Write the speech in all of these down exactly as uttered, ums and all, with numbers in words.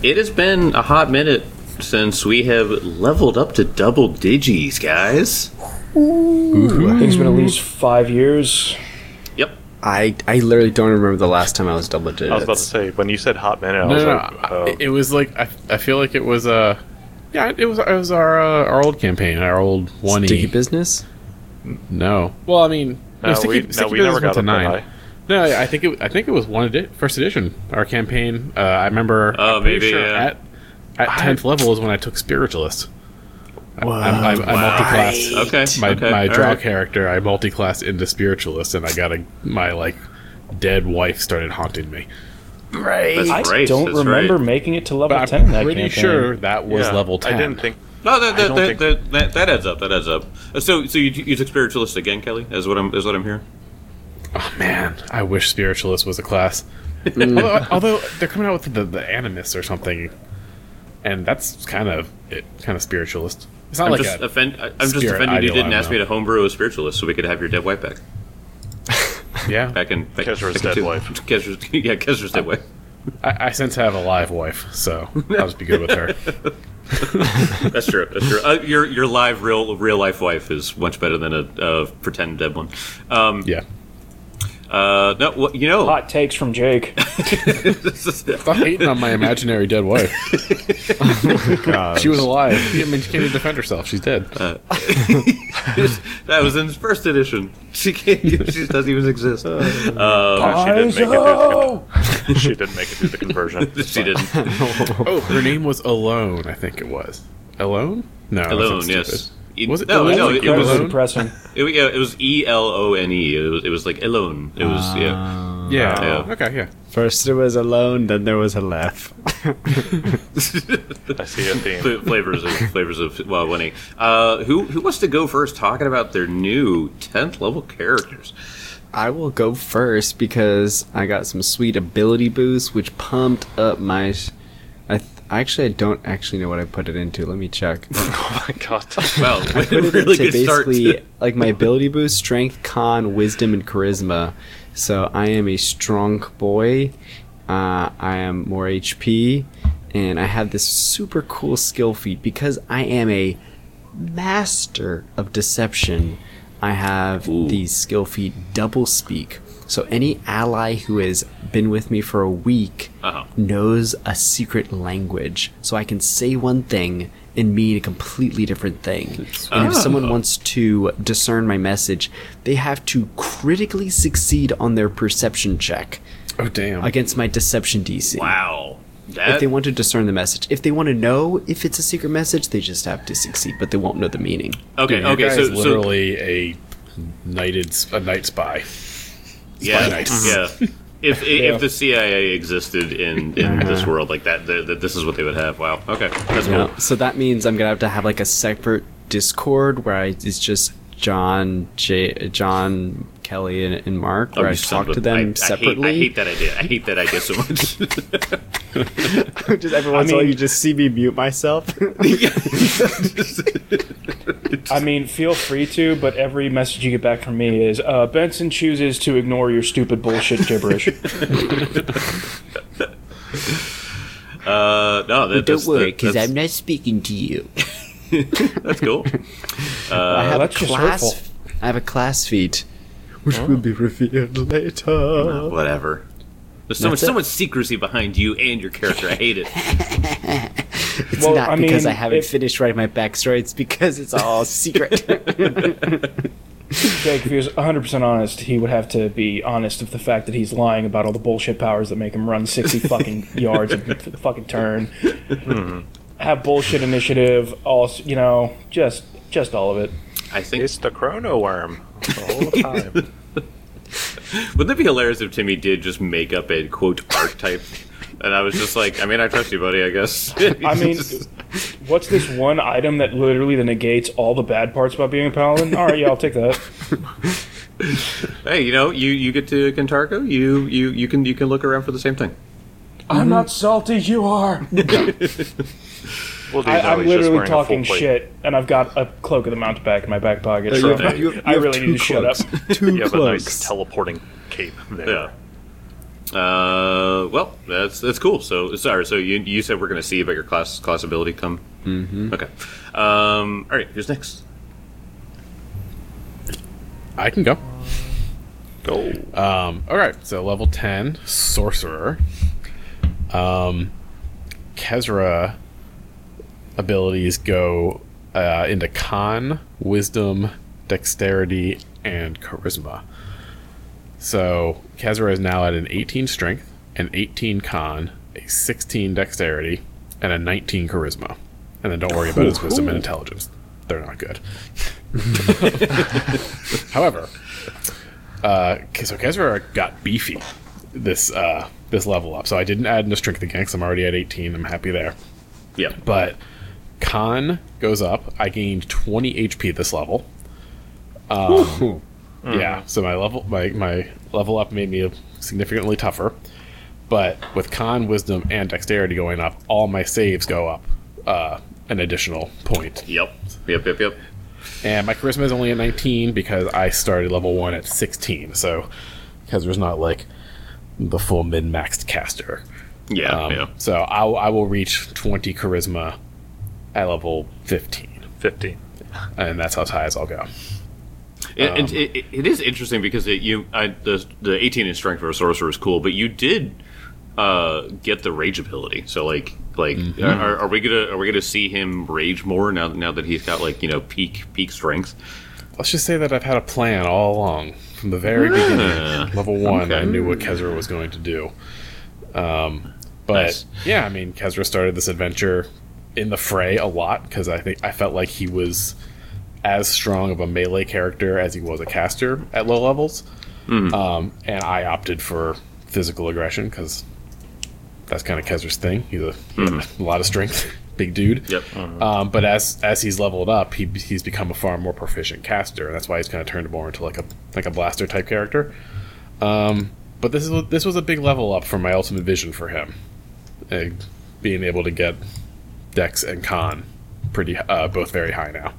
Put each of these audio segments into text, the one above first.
it has been a hot minute since we have leveled up to double digis, guys. Ooh. I think it's been at least five years. Yep. I I literally don't remember the last time I was double digits. I was about to say, when you said hot minute, I No, was no, like, no. oh. It was like I, I feel like it was uh yeah it was it was our uh, our old campaign, our old one E. Sticky business. No, well I mean No, Sticky, we, Sticky no, we Business never went got to up that nine. high. No, I think it I think it was one edi- first edition. Our campaign. Uh, I remember. Oh, I'm pretty maybe, sure yeah. at at tenth level is when I took Spiritualist. I, I, I, I multi-classed Okay. my okay. my all draw right. character. I multi-classed into Spiritualist, and I got a my like dead wife started haunting me. Right. That's I right. don't that's remember right. making it to level But ten in I'm that pretty campaign. sure that was Yeah, level ten. I didn't think. No, that I that, don't that, think- that, that that adds up. That adds up. Uh, So, so you, you took Spiritualist again, Kelly? Is what I'm is what I'm hearing. Oh man, I wish Spiritualist was a class. although, although they're coming out with the, the Animus or something, and that's kind of it, kind of Spiritualist. It's not I'm like just a offend, I- I'm just spirit offended you ideal, didn't I ask me don't to homebrew a Spiritualist so we could have your dead wife back. yeah. Back in back, Kezra's back dead into- wife. Kezra's, yeah, Kezra's dead wife. I, I since have a live wife, so I'll just be good with her. That's true. That's true. Uh, your your live real real life wife is much better than a uh, pretend dead one. Um, Yeah. uh, no, well, you know. Hot takes from Jake. Stop hating on my imaginary dead wife. She was alive. I mean, she can't even defend herself. She's dead. That was in first edition. She can't. She just doesn't even exist. Um, No, she didn't make it through the con- she didn't make it through the conversion. she didn't. Oh, her name was Alone, I think it was. Alone? No. that Alone, sounds yes. stupid. E- Was it no, Alone? no, Was it, it it was. Alone? depressing. It, yeah, it was E L O N E. It was. It was like alone. It was. yeah. Yeah. Yeah. Okay, yeah. First there was alone, then there was a left. I see a theme. Fl- flavors of flavors of well winning. Uh, who who wants to go first? Talking about their new tenth level characters. I will go first because I got some sweet ability boosts, which pumped up my. I th- actually I don't actually know what I put it into. Let me check. Oh my god. Wow, Put it really into good start. basically like my ability boost: strength, con, wisdom, and charisma. So I am a strong boy. Uh, I am more H P, and I have this super cool skill feat because I am a master of deception. I have Ooh. the skill feat double speak. So any ally who has been with me for a week Uh-huh. knows a secret language. So I can say one thing and mean a completely different thing. And if someone wants to discern my message, they have to critically succeed on their perception check Oh, damn. against my deception D C. Wow, If that they want to discern the message. If they want to know if it's a secret message, they just have to succeed, but they won't know the meaning. okay. Dude, your okay, guy so is so literally a knighted, a night spy. yeah, nice. yeah. If Yeah. if the C I A existed in in this world like that, th- th- this is what they would have. Wow. Okay, that's You know? cool. So that means I'm gonna have to have like a separate Discord where I, it's just John, J, John, Kelly, and, and Mark, Oh, where I you son talk of to a- them I, I hate, separately. I hate that idea. I hate that idea so much. just every once I in a while, mean- you just see me mute myself. I mean, feel free to, but every message you get back from me is uh, Benson chooses to ignore your stupid bullshit gibberish. Uh, no, that, that's, Don't worry, that- because that's, I'm not speaking to you. that's cool. I have that's a just class. hurtful. I have a class feat, which will be revealed later. Whatever. There's so much, That's it. so much secrecy behind you and your character. I hate it. It's Well, not I because mean, I haven't if- finished writing my backstory. It's because it's all secret. Jake, if he was one hundred percent honest, he would have to be honest of the fact that he's lying about all the bullshit powers that make him run sixty fucking yards a fucking turn. Have bullshit initiative, all, you know, just just all of it. I think. It's the chrono worm the whole time. Wouldn't it be hilarious if Timmy did just make up a quote archetype? And I was just like, I mean, I trust you, buddy. I guess. I mean, what's this one item that literally negates all the bad parts about being a paladin? All right, yeah, I'll take that. hey, you know, you, you get to Kentarko, you, you you can you can look around for the same thing. I'm not salty, you are. Well, do I, you know I'm he's just literally wearing a full talking plate? shit, and I've got a cloak of the mountebank in my back pocket. You So have- you have- you I have really two need to shut up. cloaks. Two You have a nice cloaks. teleporting cape there. Yeah. Uh, well, that's that's cool. So sorry. So you you said we're going to see about your class class ability come. Mm-hmm. Okay. Um. All right. Who's next? I can go. Go. Um, all right, so level ten, sorcerer. Um, Kezra abilities go uh, into con, wisdom, dexterity, and charisma. So Kezra is now at an eighteen strength, an eighteen con, a sixteen dexterity, and a nineteen charisma. And then don't worry about his wisdom and intelligence; they're not good. However. Uh, so Kezra got beefy this uh, this level up. So I didn't add into strength again because I'm already at eighteen. I'm happy there. Yeah. But con goes up. I gained twenty H P this level. Um, yeah. So my level my my level up made me significantly tougher. But with con, wisdom, and dexterity going up, all my saves go up uh, an additional point. Yep. Yep. Yep. Yep. And my charisma is only at nineteen because I started level one at sixteen. So, because there's not like the full min-maxed caster. Yeah. Um, yeah. So I'll, I will reach twenty charisma at level fifteen, fifteen. and that's how high as I'll go. It, and it, it, it is interesting because it, you I, the the eighteen in strength for a sorcerer is cool, but you did uh, get the rage ability. So like like Mm-hmm. are, are we gonna are we gonna see him rage more now now that he's got like you know peak peak strength? Let's just say that I've had a plan all along from the very Yeah. beginning. Level one, Okay. I knew what Kezra was going to do. Um, but Nice. yeah, I mean, Kezra started this adventure in the fray a lot because I think I felt like he was as strong of a melee character as he was a caster at low levels. Um, and I opted for physical aggression because that's kind of Kezra's thing. He's a, he has a lot of strength, big dude. Yep. Um, but as as he's leveled up, he he's become a far more proficient caster, and that's why he's kind of turned more into like a like a blaster type character. Um, but this is this was a big level up from my ultimate vision for him, uh, being able to get Dex and Con pretty uh, both very high now.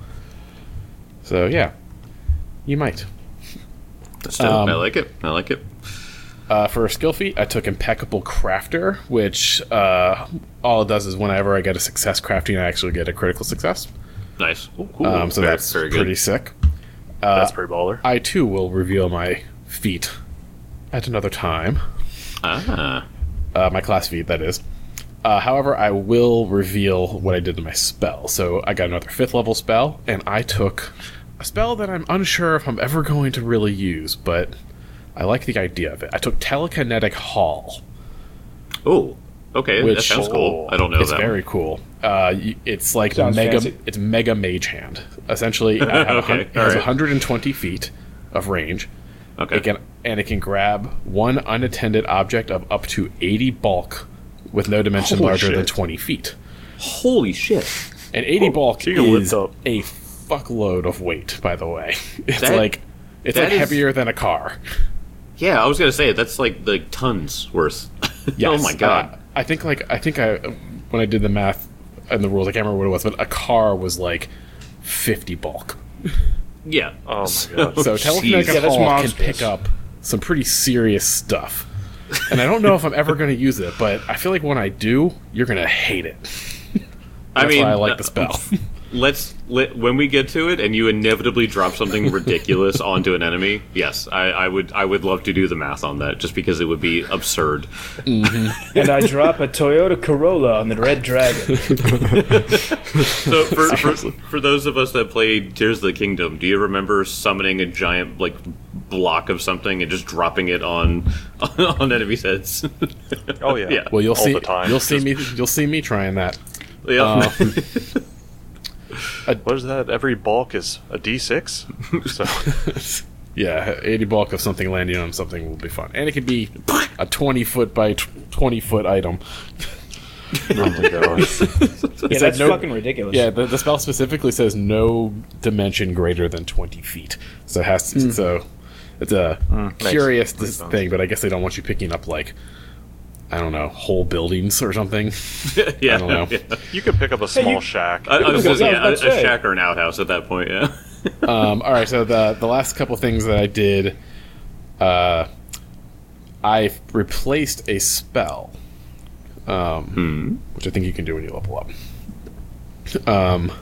So yeah, you might. That's dope. Um, I like it. I like it. Uh, for a skill feat, I took Impeccable Crafter, which uh, all it does is whenever I get a success crafting, I actually get a critical success. Nice. Ooh, cool. Um, so Very- that's very good. pretty sick. That's pretty baller. I too will reveal my feat at another time. Ah. Uh, my class feat, that is. Uh, however, I will reveal what I did to my spell. So I got another fifth level spell, and I took a spell that I'm unsure if I'm ever going to really use, but I like the idea of it. I took Telekinetic Haul. Oh. Okay. That Which- sounds cool. I don't know It's that. very cool. Uh, y- it's like Sounds mega. fancy. It's mega mage hand. Essentially, I have a hun- Okay, it has alright. one hundred twenty feet of range. Okay. It can and it can grab one unattended object of up to eighty bulk, with no dimension Holy larger than shit. twenty feet. Holy shit. And eighty bulk you can lift is up. a fuckload of weight. By the way, it's That- like it's that like is- heavier than a car. Yeah, I was gonna say that's like like tons worth. Yes. Oh my god. Uh, I think like I think I when I did the math and the rules, I can't remember what it was, but a car was like fifty bulk. Yeah. Oh my god. So telekinetic Yeah, that's Haul can monstrous. pick up some pretty serious stuff. And I don't know if I'm ever going to use it, but I feel like when I do, you're going to hate it. I That's mean, why I like uh, the spell. Let's let when we get to it, and you inevitably drop something ridiculous onto an enemy. Yes, I, I would. I would love to do the math on that, just because it would be absurd. And I drop a Toyota Corolla on the Red Dragon. So, for, for for those of us that played Tears of the Kingdom, do you remember summoning a giant like block of something and just dropping it on on enemies' heads? Oh yeah. Yeah. Well, you'll All see. the time. You'll see Just- me. You'll see me trying that. Yeah. What is that? Every bulk is a D six. So Yeah, eighty bulk of something landing on something will be fun, and it could be a twenty foot by twenty foot item. oh my god. Yeah, said that's no- fucking ridiculous. Yeah, the, the spell specifically says no dimension greater than twenty feet. So it has to. So it's a curious makes this sense. thing, but I guess they don't want you picking up like I don't know whole buildings or something. yeah. I don't know. Yeah. You could pick up a small you- shack. I, I was Yeah, gonna say, I yeah, a, was about to a say. shack or an outhouse at that point. Yeah. Um, all right, so the the last couple things that I did, uh, I've replaced a spell, um, Hmm. which I think you can do when you level up. Um,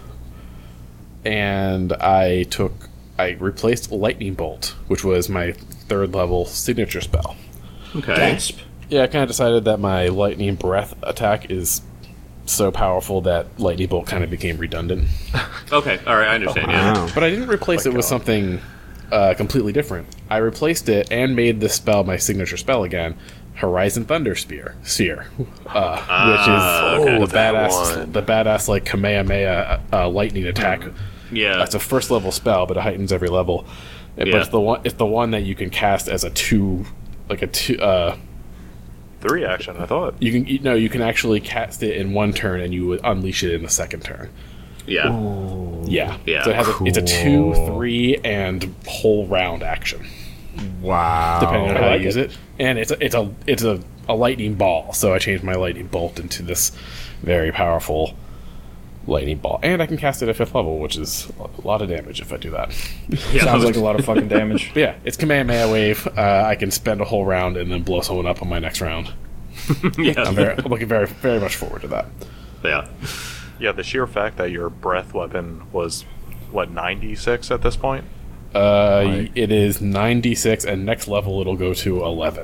and I took, I replaced Lightning Bolt, which was my third level signature spell. Okay. Gasp. Yeah, I kind of decided that my Lightning Breath attack is so powerful that Lightning Bolt kind of became redundant. Okay. All right. I understand. Yeah. Wow. But I didn't replace it with something uh, completely different. I replaced it and made this spell my signature spell again, Horizon Thunder Spear, Sphere, uh, Ah, which is okay. the badass, one. the badass like Kamehameha uh, lightning attack. Yeah. That's a first level spell, but it heightens every level. But Yeah. it's the one, it's the one that you can cast as a two, like a two. Uh, Three action, I thought. you can you know you can actually cast it in one turn, and you would unleash it in the second turn. Yeah. Yeah, Yeah. So it has a, it's a two, Cool. three, and whole round action, Wow. depending on I how like you use it. it. And it's a, it's a it's a, a lightning ball, so I changed my lightning bolt into this very powerful lightning ball, and I can cast it at fifth level, which is a lot of damage if I do that. Yeah. Sounds like a lot of fucking damage. But yeah, it's Kamehameha Wave. Uh, I can spend a whole round and then blow someone up on my next round. yeah. I'm, very, I'm looking very very much forward to that. Yeah. Yeah, the sheer fact that your breath weapon was, what, ninety-six at this point? Uh, Right. It is ninety-six, and next level it'll go to eleven.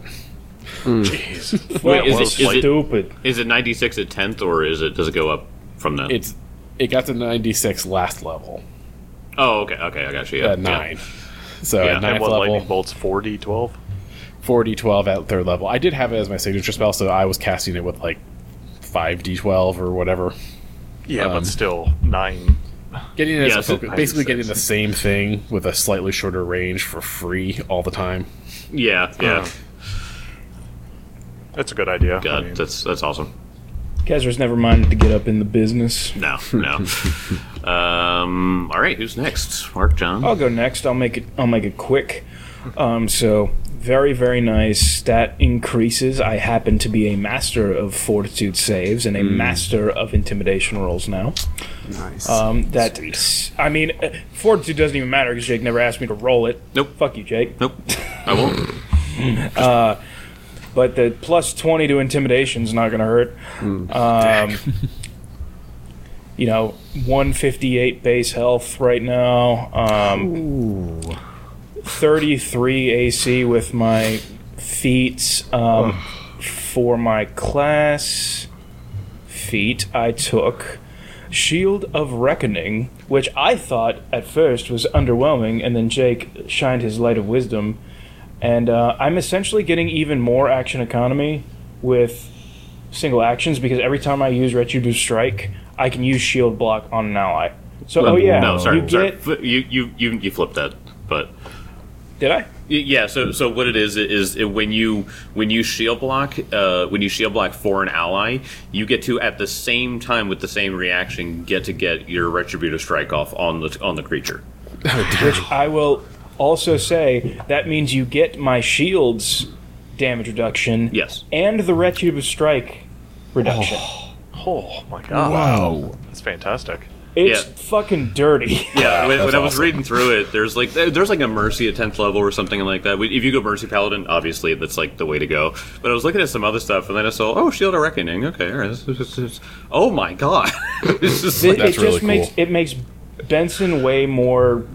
Jeez. Wait, is Well, it, is it stupid. is it ninety-six at tenth or is it does it go up from then? It's it got to ninety-six last level Oh, okay. Okay. I got you. Yeah. at nine. So Yeah. at And ninth And what, level, lightning bolts, four d twelve? four d twelve at third level. I did have it as my signature spell, so I was casting it with like five d twelve or whatever. Yeah, Um, but still, nine. Getting it as Yeah, a so focus, basically ninety-six. getting the same thing with a slightly shorter range for free all the time. Yeah. Yeah. Huh. That's a good idea. God, I mean, that's that's awesome. Kezra's never minded to get up in the business. No. No. um. All right. Who's next? Mark, John. I'll go next. I'll make it. I'll make it quick. Um, so very, very nice stat increases. I happen to be a master of fortitude saves and a master of intimidation rolls now. Nice. Um, that I mean, uh, fortitude doesn't even matter because Jake never asked me to roll it. Nope. Fuck you, Jake. Nope. I won't. But the plus twenty to intimidation's not going to hurt. Um, you know, one fifty-eight base health right now. Um, thirty-three A C with my feats. Um, for my class feat, I took Shield of Reckoning, which I thought at first was underwhelming, and then Jake shined his light of wisdom. And uh, I'm essentially getting even more action economy with single actions because every time I use Retributive Strike, I can use Shield Block on an ally. So, oh yeah, No. Sorry. you sorry. get. Fli- You you you you flipped that, but. Did I? Y- Yeah, so so what it is is it, when you when you shield block uh, when you shield block for an ally, you get to at the same time with the same reaction get to get your retributive strike off on the on the creature. Which I will also say that means you get my shield's damage reduction. Yes. And the Retributive Strike reduction. oh my god. Wow. That's fantastic. It's Yeah. fucking dirty. Yeah, when, That's when I was awesome. reading through it, there's like there's like a mercy at tenth level or something like that. If you go mercy paladin, obviously that's like the way to go. But I was looking at some other stuff, and then I saw oh shield of reckoning. Okay, all right. This is- this is- oh my god, it's just It, like, it That's just really cool. makes it makes Benson way more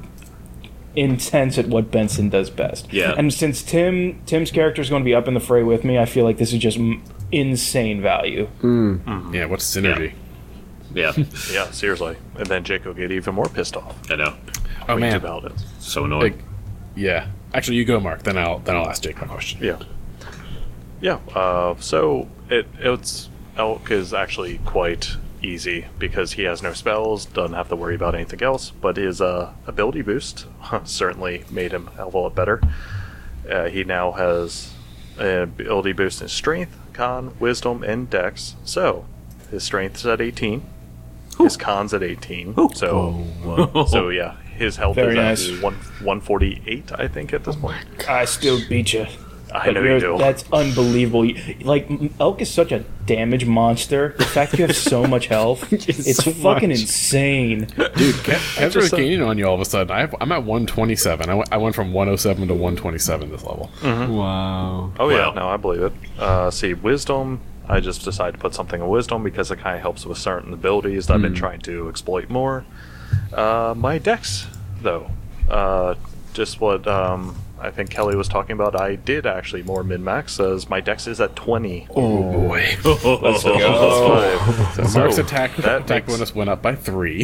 intense at what Benson does best. Yeah. And since Tim Tim's character is going to be up in the fray with me, I feel like this is just m- insane value. Yeah, what's synergy? yeah, Yeah, seriously. And then Jake will get even more pissed off. I know, Oh Wings man, of Paladins. so annoying. Like, yeah. Actually, you go, Mark. Then I'll then I'll ask Jake my question. Yeah. Yeah. Uh, so it it's Elk is actually quite easy because he has no spells, doesn't have to worry about anything else. But his uh, ability boost certainly made him a hell of a lot better. Uh, he now has an ability boost in Strength, Con, Wisdom, and Dex. So his Strength's at eighteen. His Con's at eighteen. So so yeah, his health Very is nice. at one one forty eight, I think, at this point. I still beat you. I Like, know you you're- do. That's unbelievable. You- Like m- Elk is such a damage monster. The fact that you have so much health, it's so fucking much. insane. Dude, Ke- Kezra's just, uh, gaining on you all of a sudden. I have, I'm at one twenty-seven. I went, I went from one oh seven to one twenty-seven this level. Wow. Oh yeah, Wow. no, I believe it. Uh, see, wisdom. I just decided to put something in wisdom because it kind of helps with certain abilities that I've been trying to exploit more. Uh, my dex, though, uh, just what um, I think Kelly was talking about. I did actually more min max as my dex is at twenty. Oh boy. Let's go. So Mark's attack, that attack makes- bonus went up by three.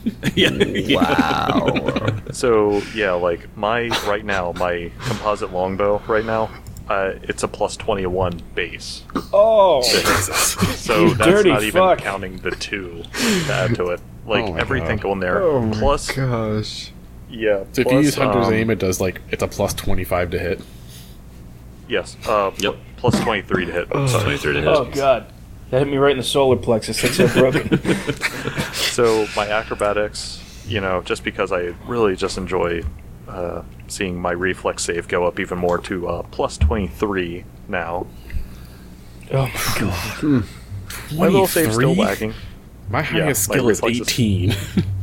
Wow. So yeah, like my right now, my composite longbow right now, uh, it's a plus twenty-one base. Oh, So You that's dirty not even fuck. counting the two to add to it. Like Oh my everything God. on there, Oh my plus Gosh. yeah. So if plus, you use Hunter's um, Aim, it does like, it's a plus twenty-five to hit. yes, uh, Yep. plus twenty-three to hit. Sorry. twenty-three to hit. oh god, that hit me right in the solar plexus. That's so broken. So my acrobatics, you know, just because I really just enjoy uh, seeing my reflex save go up even more to uh, plus twenty-three now. Oh my god. My little save's still twenty-three? lagging. My highest my skill is reflex is- eighteen.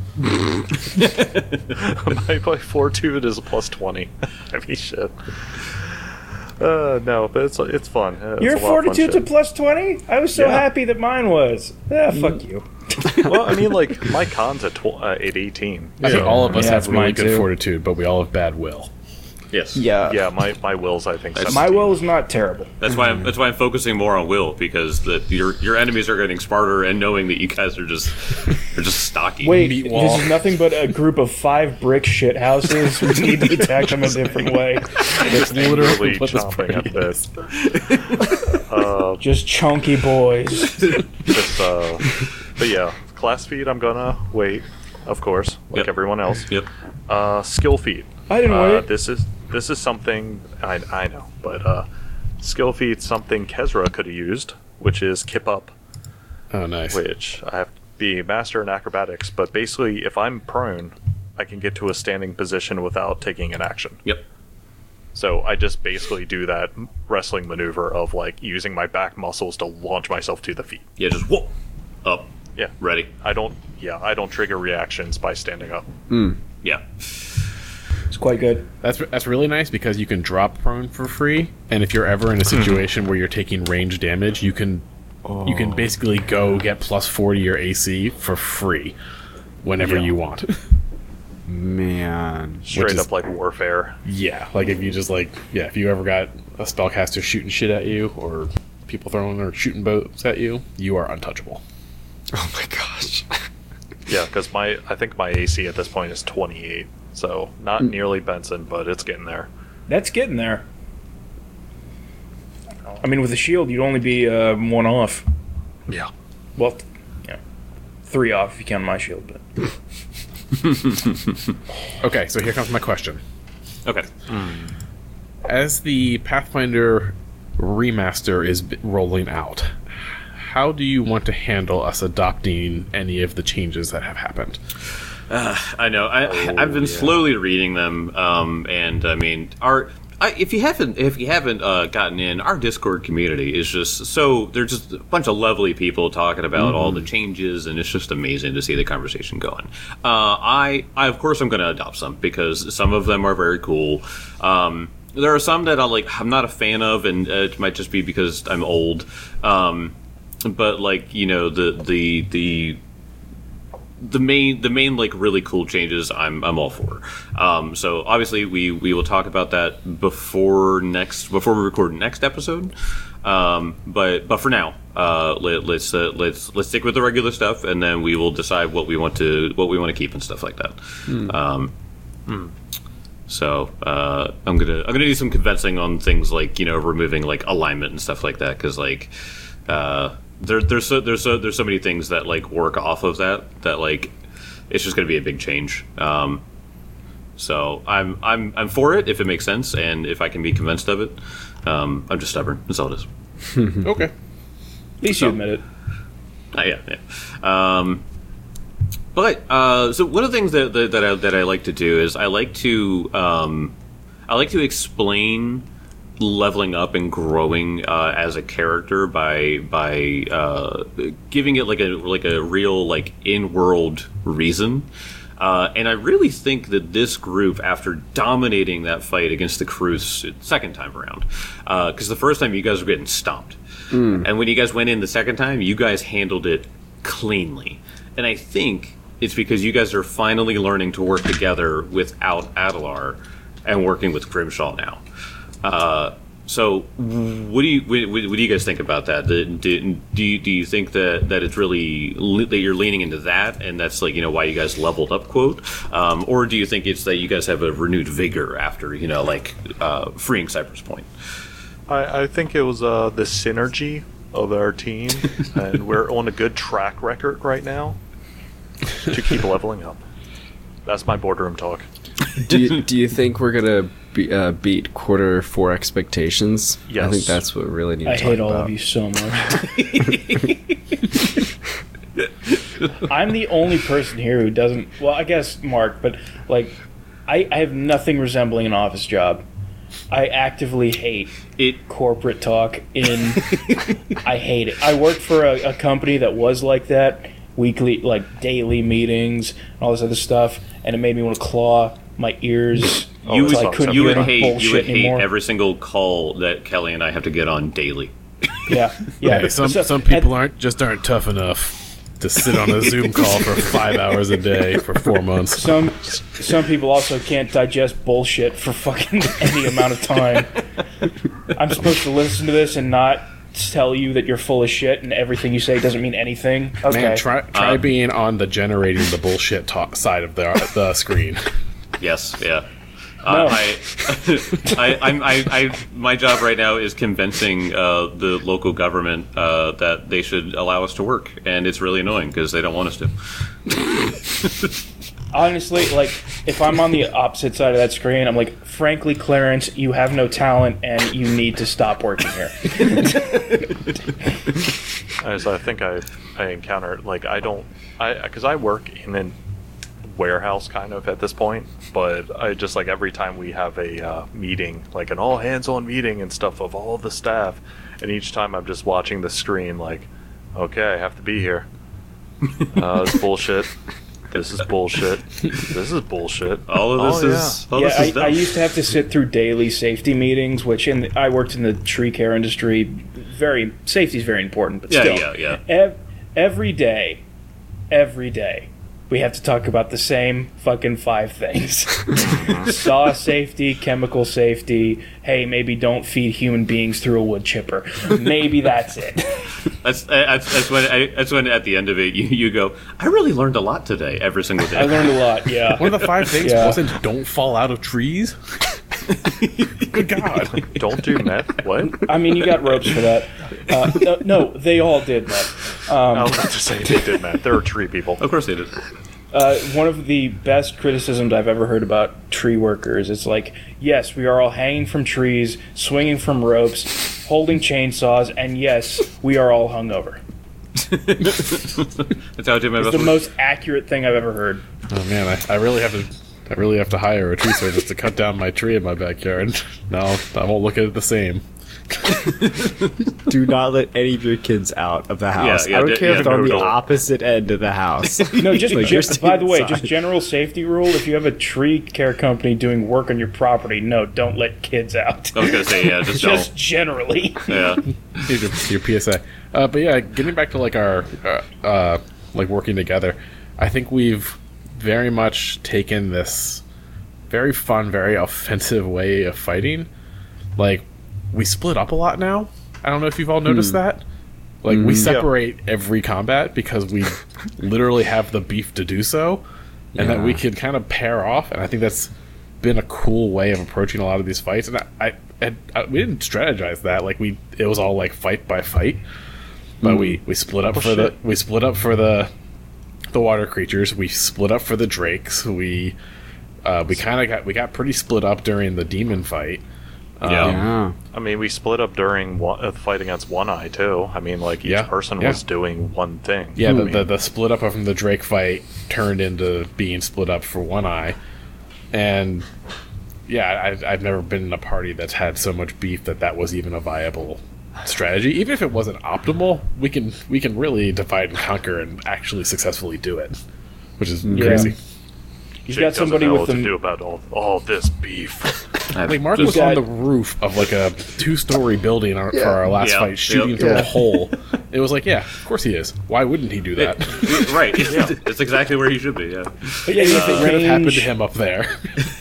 my, my fortitude is a plus twenty. I mean, shit. Uh, no, but it's it's fun. Uh, it's Your a lot of fun fortitude's a shit. plus twenty? I was so Yeah. happy that mine was. Ah, fuck you. Well, I mean, like my con's at, tw- uh, at eighteen. I think so- all of us Yeah, have it's really mine good too. fortitude, but we all have bad will. Yes. Yeah. Yeah, my, my will's I think. My seventeen. will is not terrible. That's why I'm, that's why I'm focusing more on will, because the your your enemies are getting smarter and knowing that you guys are just are just stocky. Wait, Meat this wall. is nothing but a group of five brick shit houses. We need to attack them a different way. It's Literally what this chomping at party this. Just chunky boys. Just, uh, but yeah, class feat. I'm gonna wait, of course, like Yep. everyone else. Yep. Uh, skill feat. I didn't Uh, wait. this is this is something I I know, but uh, skill feat something Kezra could have used, which is kip up, Oh, nice. which I have to be master in acrobatics. But basically, if I'm prone, I can get to a standing position without taking an action. Yep. So I just basically do that wrestling maneuver of like using my back muscles to launch myself to the feet. Yeah. Just whoop up. Yeah, Ready. I don't. Yeah, I don't trigger reactions by standing up. Yeah. It's quite good. That's that's really nice because you can drop prone for free, and if you're ever in a situation where you're taking range damage, you can you can basically go get plus forty your A C for free whenever Yeah. you want. Man. Straight is- up like warfare. Yeah, like if you just like yeah, if you ever got a spellcaster shooting shit at you or people throwing or shooting boats at you, you are untouchable. Oh my gosh. Yeah, because my I think my A C at this point is twenty-eight, so not nearly Benson, but it's getting there. That's getting there. I mean, with a shield, you'd only be uh, one off. Yeah. Well, yeah, three off if you count my shield. But Okay, so here comes my question. Okay. As the Pathfinder remaster is b- rolling out, how do you want to handle us adopting any of the changes that have happened? I know. I, Oh, I've been yeah. slowly reading them, um, and I mean, our I, if you haven't if you haven't uh, gotten in, our Discord community is just so there's just a bunch of lovely people talking about all the changes, and it's just amazing to see the conversation going. Uh, I, I of course I'm going to adopt some because some of them are very cool. Um, there are some that I like. I'm not a fan of, and uh, it might just be because I'm old. Um, but like you know the the the. the main the main like really cool changes I'm I'm all for. Um, so obviously we we will talk about that before next before we record next episode. Um, but but for now, uh, let, let's uh, let's let's stick with the regular stuff, and then we will decide what we want to what we want to keep and stuff like that. Um, so uh, I'm gonna I'm gonna do some convincing on things like you know removing like alignment and stuff like that because like. Uh, There, there's so there's so there's so many things that like work off of that that like it's just going to be a big change. Um, so I'm I'm I'm for it if it makes sense and if I can be convinced of it. Um, I'm just stubborn. That's all it is. Okay. at least So- you admit it. Uh, yeah, yeah. Um, but uh, so one of the things that that, that I that I like to do is I like to um, I like to explain leveling up and growing uh, as a character by by uh, giving it like a like a real like in-world reason. Uh, and I really think that this group, after dominating that fight against the Cruz second time around, because uh, the first time you guys were getting stomped, mm. and when you guys went in the second time, you guys handled it cleanly. And I think it's because you guys are finally learning to work together without Adelar and working with Grimshaw now. Uh, so, what do you what, what do you guys think about that? Do, do, do you do you think that, that it's really that you're leaning into that, and that's like you know why you guys leveled up, quote, um, or do you think it's that you guys have a renewed vigor after you know like uh, freeing Cypress Point? I, I think it was uh, the synergy of our team, and we're on a good track record right now to keep leveling up. That's my boardroom talk. do you, do you think we're gonna be, uh, beat quarter four expectations? Yes. I think that's what we really need to I talk hate all about. of you so much. I'm the only person here who doesn't. Well, I guess Mark, but like, I, I have nothing resembling an office job. I actively hate It corporate talk. In I hate it. I worked for a, a company that was like that, weekly, like daily meetings and all this other stuff, and it made me want to claw my ears. you until I would couldn't you hear would my hate you bullshit would hate anymore. every single call that Kelly and I have to get on daily. Yeah, yeah. Hey, some So- some people at- aren't just aren't tough enough to sit on a Zoom call for five hours a day for four months. Some some people also can't digest bullshit for fucking any amount of time. I'm supposed to listen to this and not tell you that you're full of shit and everything you say doesn't mean anything. Okay. Man, try try Uh, being on the generating the bullshit talk side of the the screen. Yes, yeah. No. Uh, I, I, I'm, I, I, my job right now is convincing uh, the local government uh, that they should allow us to work, and it's really annoying because they don't want us to. Honestly, like, if I'm on the opposite side of that screen, I'm like, frankly, Clarence, you have no talent and you need to stop working here. As I think I I encountered, like, I don't, I because I work in a warehouse kind of at this point, but I just, like, every time we have a uh, meeting, like an all hands on meeting and stuff of all the staff, and each time I'm just watching the screen, like, okay, I have to be here. Uh, this bullshit. This is bullshit. This is bullshit. All of this Oh, is, all yeah, this is I, dumb. I used to have to sit through daily safety meetings, which in the, I worked in the tree care industry. Very safety is very important, but Yeah, still, yeah, yeah. Ev- every day, every day, we have to talk about the same fucking five things: saw safety, chemical safety. Hey, maybe don't feed human beings through a wood chipper. Maybe that's it. That's, that's, that's when I, that's when at the end of it you, you go, I really learned a lot today, every single day. I learned a lot. Yeah. One of the five things Yeah. wasn't don't fall out of trees. Good God. Don't do meth. What? I mean, you got ropes for that. Uh, no, no, they all did that. I was about to say they did meth. There are tree people. Of course they did. Uh, one of the best criticisms I've ever heard about tree workers is like, yes, we are all hanging from trees, swinging from ropes, holding chainsaws, and yes, we are all hungover. That's how I did my It's best the work. most accurate thing I've ever heard. Oh man, I, I really have to I really have to hire a tree service to cut down my tree in my backyard. No, I won't look at it the same. Do not let any of your kids out of the house. yeah, I don't d- care yeah, if they're on no, the don't. opposite end of the house. No, just Like, gen- you're staying by the way, inside. just general safety rule: if you have a tree care company doing work on your property, no, don't let kids out. I was going to say, yeah, just Just don't. generally. Yeah. Your, your P S A. Uh, but yeah, getting back to like our uh, uh, like working together, I think we've very much taken this very fun, very offensive way of fighting. Like we split up a lot now. I don't know if you've all noticed that. Like we separate every combat because we literally have the beef to do so, and that we Yeah. can kind of pair off. And I think that's been a cool way of approaching a lot of these fights. And I, I, and I we didn't strategize that. Like we, it was all like fight by fight. But we, we split up Oh, for the shit. we split up for the the water creatures. We split up for the drakes. We uh, we kind of got we got pretty split up during the demon fight. Yeah. Yeah. I mean, we split up during one, uh, the fight against One Eye too. I mean, like each Yeah, person yeah. was doing one thing. Yeah, I the, mean, the the split up from the Drake fight turned into being split up for One Eye, and yeah, I, I've never been in a party that's had so much beef that that was even a viable strategy. Even if it wasn't optimal, we can we can really divide and conquer and actually successfully do it, which is Yeah. crazy. He's Jake got somebody doesn't know with what to them. do about all all this beef. Like Mark Just was got- on the roof of like a two-story building our, for our last Yeah. fight, shooting Yep. through Yeah. a hole. It was like, yeah, of course he is. Why wouldn't he do that? right. It's exactly where he should be. Yeah. But yeah, you have It the could have happened range. to him up there.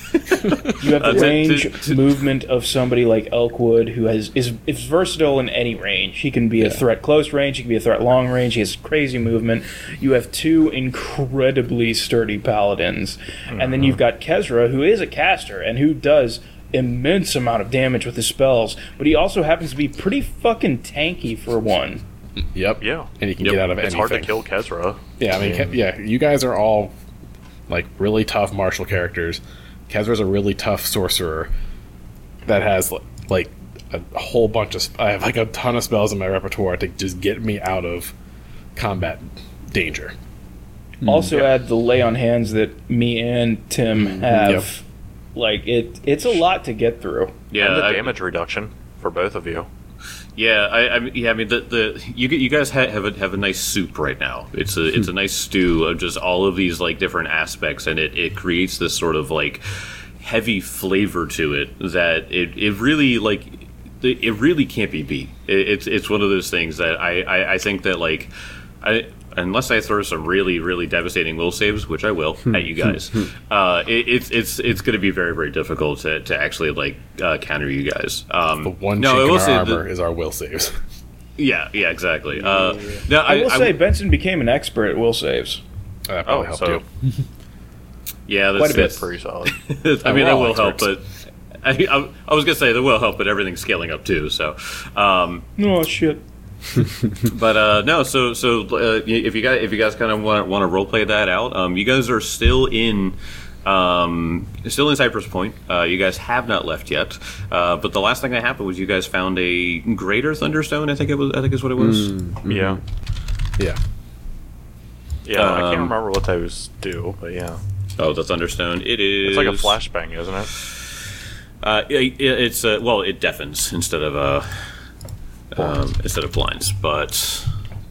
You have the Uh, to- range to- to- movement of somebody like Elkwood, who has is is versatile in any range. He can be a threat close range. He can be a threat long range. He has crazy movement. You have two incredibly sturdy paladins, and then you've got Kezra, who is a caster and who does immense amount of damage with his spells. But he also happens to be pretty fucking tanky for one. Yep. Yeah. And he can Yep. get out of It's anything. hard to kill Kezra. Yeah, I mean, Ke- yeah, you guys are all like really tough martial characters. Kezra's a really tough sorcerer that has li- like a whole bunch of. Sp- I have like a ton of spells in my repertoire to just get me out of combat danger. Also, Yeah. add the lay on hands that me and Tim have. Yep. Like it, it's a lot to get through. Yeah. and the I- damage reduction for both of you. Yeah, I, I mean, yeah, I mean, the, the you you guys ha- have a have a nice soup right now. It's a it's a nice stew of just all of these like different aspects, and it, it creates this sort of like heavy flavor to it that it, it really like it it really can't be beat. It, it's it's one of those things that I, I, I think that like I. Unless I throw some really, really devastating will saves, which I will at you guys, uh, it, it's it's it's going to be very, very difficult to, to actually like uh, counter you guys. Um, The one no, I chink in will our say armor that- is our will saves. yeah, yeah, exactly. Uh, no, I, I, will I- say Benson became an expert at will saves. That probably Oh, helped so you. yeah, that's, quite a bit. that's pretty solid. I mean, We're that all will help, experts. but I, I, I was gonna say that will help, but everything's scaling up too. So, um, Oh shit! but uh, no, so so uh, if you guys if you guys kind of want want to role play that out, um, you guys are still in. Um, still in Cypress Point. Uh, you guys have not left yet. Uh, but the last thing that happened was you guys found a greater thunderstone. I think it was. I think is what it was. Yeah. Yeah. Yeah, I can't Um, remember what those do, but yeah. Oh, the thunderstone. It is. It's like a flashbang, isn't it? Uh, it, it's uh, well, it deafens instead of uh, um, instead of blinds. But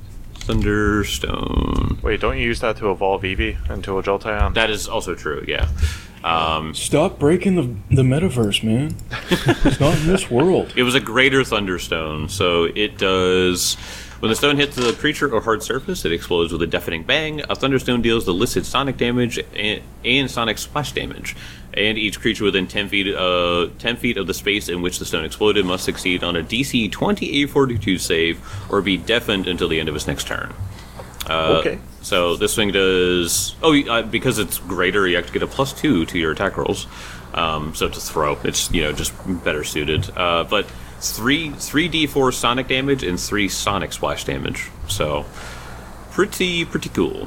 thunderstone. Wait, don't you use that to evolve Eevee into a Jolteon? That is also true. Yeah. Um, Stop breaking the the metaverse, man. It's not in this world. it was a greater thunderstone, so it does. When the stone hits the creature or hard surface, it explodes with a deafening bang. A thunderstone deals the listed sonic damage and, and sonic splash damage. And each creature within ten feet, uh, ten feet of the space in which the stone exploded must succeed on a D C twenty-eight forty-two save or be deafened until the end of its next turn. Uh, Okay. So this thing does. Oh, uh, because it's greater, you have to get a plus two to your attack rolls. Um, so to throw, it's you know just better suited. Uh, but three three d four sonic damage and three sonic splash damage. So pretty pretty cool.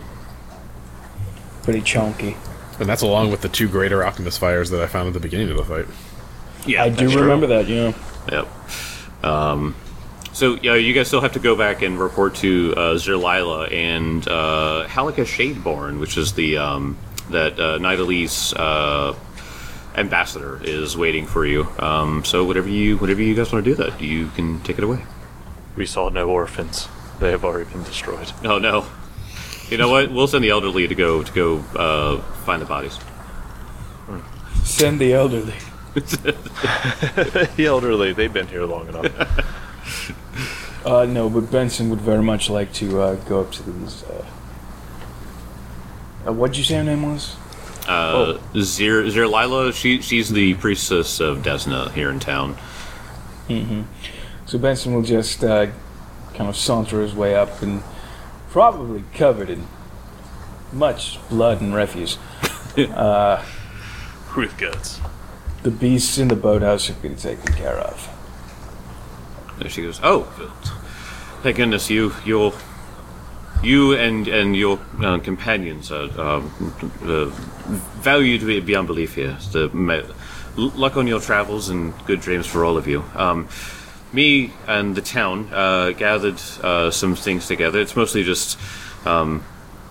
Pretty chunky. And that's along with the two greater Optimus fires that I found at the beginning of the fight. Yeah, I do that's true. remember that. Yeah. Yep. Um, so yeah, you guys still have to go back and report to uh, Zerlila and uh, Halika Shadeborn, which is the um, that uh, Nidalee's uh, ambassador is waiting for you. Um, so whatever you whatever you guys want to do, that you can take it away. We saw no orphans. They have already been destroyed. Oh no. You know what? We'll send the elderly to go to go uh, find the bodies. Send the elderly. The elderly, they've been here long enough. Uh, no, but Benson would very much like to uh, go up to these. Uh, uh, what'd you say her name was? Uh, Zir Zerlila, she she's the priestess of Desna here in town. So Benson will just uh, kind of saunter his way up, and probably covered in much blood and refuse. With guts. The beasts in the boathouse have been taken care of. There she goes. Oh, thank goodness you, you'll, you and and your uh, companions are um, uh, valued beyond belief here. The me- luck on your travels and good dreams for all of you. Um, me and the town uh, gathered uh, some things together. It's mostly just um,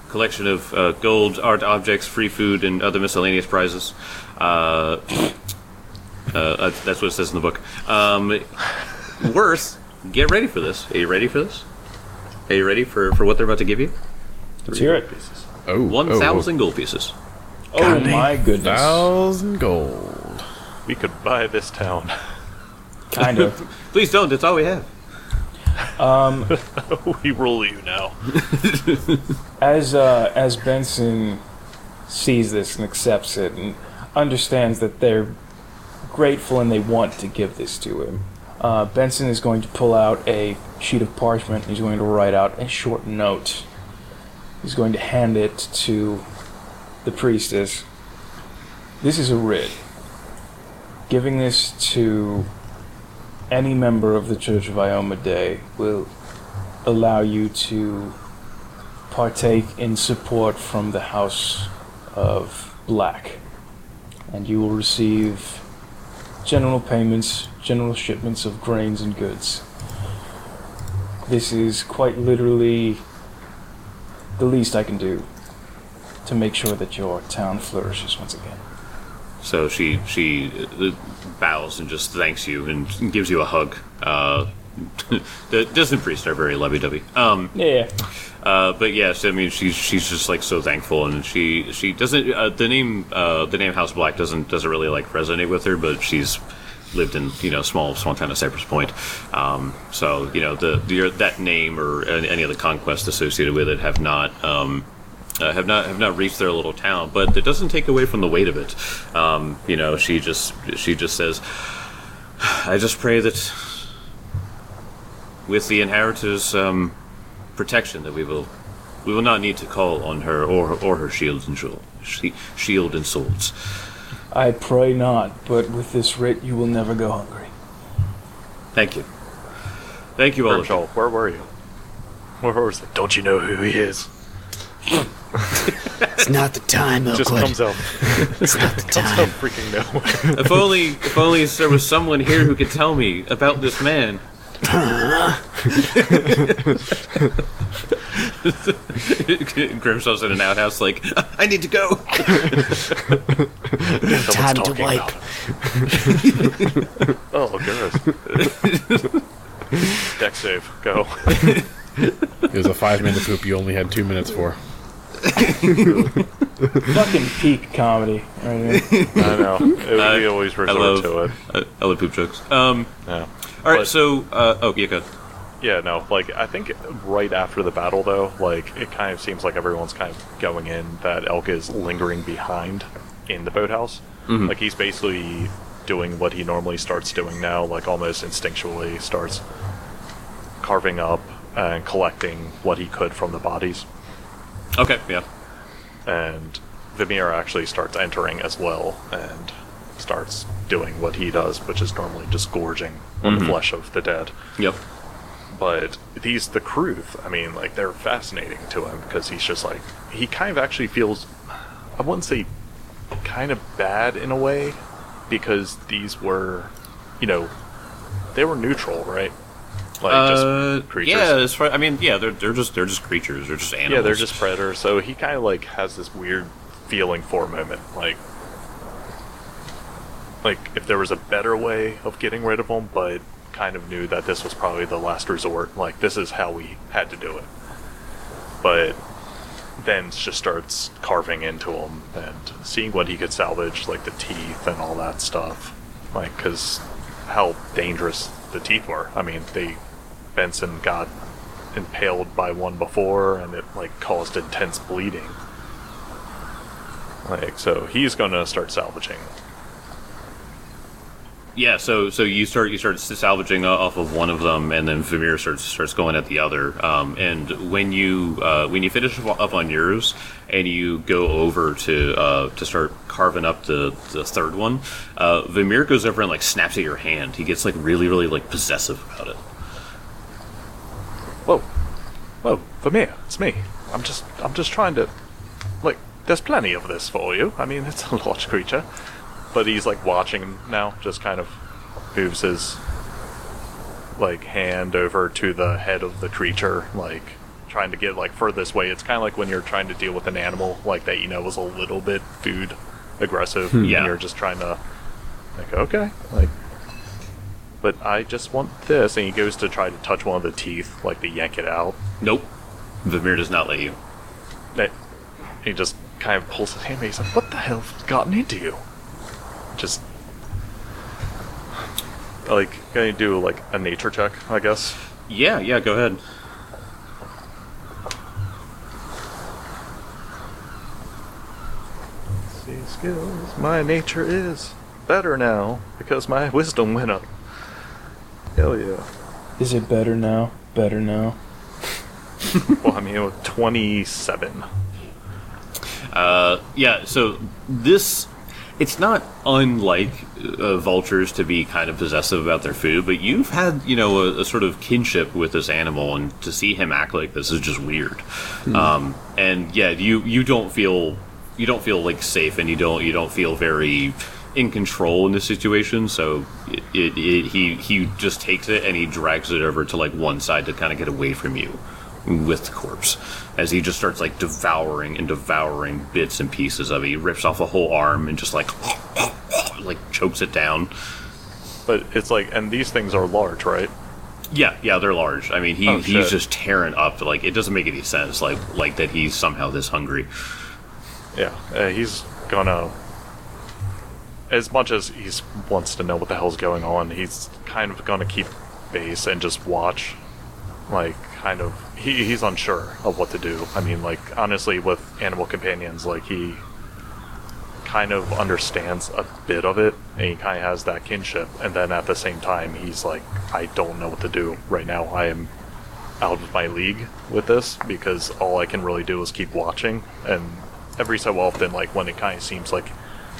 collection of uh, gold, art objects, free food, and other miscellaneous prizes. Uh, uh, that's what it says in the book. Um, worth. Get ready for this. Are you ready for this? Are you ready for, for what they're about to give you? Let's hear it. Oh, One oh, thousand oh. gold pieces. Oh my goodness. Thousand gold. We could buy this town. Kind of. Please don't. That's all we have. Um, We rule you now. as uh, as Benson sees this and accepts it and understands that they're grateful and they want to give this to him, uh, Benson is going to pull out a sheet of parchment. He's going to write out a short note. He's going to hand it to the priestess. This is a writ. Giving this to any member of the Church of Iomedae will allow you to partake in support from the House of Black. And you will receive general payments, general shipments of grains and goods. This is quite literally the least I can do to make sure that your town flourishes once again. So she she uh, bows and just thanks you and gives you a hug. Uh, the distant priests are very lovey-dovey. Um, Yeah. uh, but yes, I mean she's she's just like so thankful, and she she doesn't uh, the name uh, the name House Black doesn't doesn't really like resonate with her, but she's lived in you know small small town of Cypress Point, um, so you know the, the that name or any, any of the conquests associated with it have not. Um, Uh, have not have not reached their little town, but it doesn't take away from the weight of it. Um, you know, she just she just says, "I just pray that with the inheritors' um, protection, that we will we will not need to call on her or or her shields and shield, shield and swords." I pray not, but with this writ you will never go hungry. Thank you, thank you all. of you. Grimshaw, where were you? Where was it? Don't you know who he is? It's not the time, Just Oakwood. comes out. It's not the Comes out time. freaking nowhere. If only if only there was someone here who could tell me about this man. Grimshaw's in an outhouse, like I need to go. Time to talking wipe. Oh, goodness. Deck save. Go. It was a five-minute poop you only had two minutes for. Fucking peak comedy right here. I know. It, Uh, we always I resort love to it. I, I love poop jokes. Um, Yeah. all right, But- so uh, oh yeah, go. Yeah, no, like, I think right after the battle, though, like, it kind of seems like everyone's kind of going in that Elk is lingering behind in the boathouse. Mhm. Like, he's basically doing what he normally starts doing now, like, almost instinctually starts carving up and collecting what he could from the bodies. Okay, yeah. And Vimir actually starts entering as well and starts doing what he does, which is normally just gorging on the Mhm. flesh of the dead. Yep. But these, the Kruth, I mean, like, they're fascinating to him because he's just like, he kind of actually feels, I wouldn't say kind of bad in a way, because these were, you know, they were neutral, right? Like, Uh, just creatures. yeah, as far I mean, yeah, they're they're just they're just creatures. They're just animals. Yeah, they're just predators. So he kind of like has this weird feeling for a moment, like, like if there was a better way of getting rid of them, but kind of knew that this was probably the last resort. Like, this is how we had to do it. But then just starts carving into him and seeing what he could salvage, like the teeth and all that stuff. Like, because how dangerous the teeth were. I mean, they Benson got impaled by one before, and it like caused intense bleeding. Like, so he's gonna start salvaging. Yeah, so so you start you start salvaging off of one of them, and then Vimir starts starts going at the other. Um, and when you uh, when you finish up on yours, and you go over to uh, to start carving up the, the third one, uh, Vimir goes over and like snaps at your hand. He gets like really really like possessive about it. Whoa, whoa, Vimir, it's me. I'm just I'm just trying to, like, there's plenty of this for you. I mean, it's a large creature. But he's like watching now, just kind of moves his like hand over to the head of the creature, like trying to get like furthest way. It's kind of like when you're trying to deal with an animal like that, you know, is a little bit food aggressive. Yeah. And you're just trying to like, okay, like, but I just want this. And he goes to try to touch one of the teeth, like to yank it out. Nope. Vamir does not let you. That he just kind of pulls his hand. He's like, "What the hell's gotten into you?" Just like, gonna do like a nature check, I guess. Yeah, yeah, go ahead. See skills. My nature is better now because my wisdom went up. Hell yeah. Is it better now? Better now. Well, I mean, with twenty-seven. Uh, yeah, so this, it's not unlike uh, vultures to be kind of possessive about their food, but you've had, you know, a, a sort of kinship with this animal, and to see him act like this is just weird. Mm. Um, and yeah, you, you don't feel, you don't feel like safe, and you don't, you don't feel very in control in this situation, so it, it, it, he, he just takes it and he drags it over to like one side to kind of get away from you with the corpse, as he just starts like devouring and devouring bits and pieces of it. He rips off a whole arm and just like like chokes it down. But it's like, and these things are large, right? Yeah, yeah, they're large. I mean, he Oh, he's shit. just tearing up. Like, it doesn't make any sense. Like like that he's somehow this hungry. Yeah, uh, he's gonna. As much as he wants to know what the hell's going on, he's kind of gonna keep base and just watch. Like, kind of, he he's unsure of what to do. I mean, like, honestly, with animal companions, like, he kind of understands a bit of it, and he kind of has that kinship, and then at the same time, he's like, I don't know what to do right now. I am out of my league with this, because all I can really do is keep watching, and every so often, like, when it kind of seems like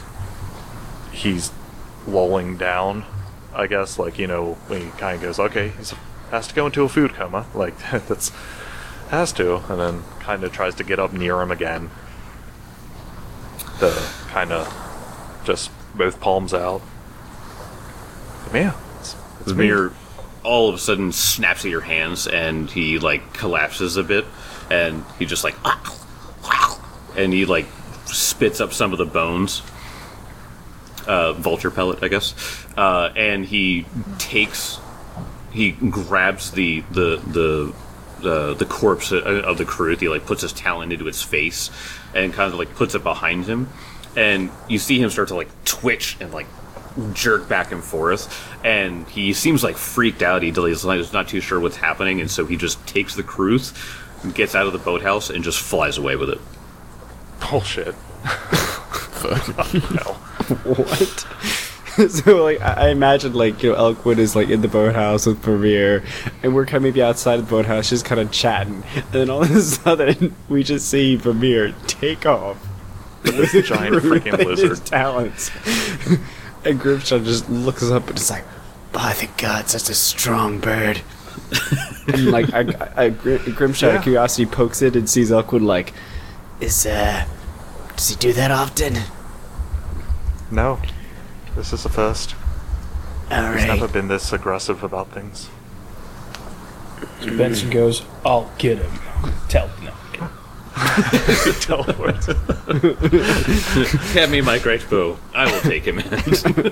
he's lulling down, I guess, like, you know, when he kind of goes, okay, he's has to go into a food coma, like, that's, has to, and then kind of tries to get up near him again, the kind of just both palms out. Yeah, it's, it's me. Vamir all of a sudden snaps at your hands, and he like collapses a bit, and he just like and he like spits up some of the bones. Uh, vulture pellet, I guess, uh, and he takes, he grabs the the the the, the corpse of the Karut. He like puts his talon into its face, and kind of like puts it behind him, and you see him start to like twitch and like jerk back and forth, and he seems like freaked out. He he's like, he's not too sure what's happening, and so he just takes the Karut, gets out of the boathouse, and just flies away with it. Bullshit. No. What? So, like, I I imagine, like, you know, Elkwood is, like, in the boathouse with Vermeer, and we're kind of maybe outside the boathouse just kind of chatting, and then all of a sudden, we just see Vermeer take off This giant freaking with his lizard. talons. And Grimshaw just looks up and is like, by the gods, that's a strong bird. And, like, I, I, I, Grimshaw, out Yeah. of curiosity, pokes it and sees Elkwood, like, is, uh, does he do that often? No. This is the first. He's Alright. never been this aggressive about things. So Benson goes, I'll get him. Tell no. Teleport. Hand me my great bow. I will take him in.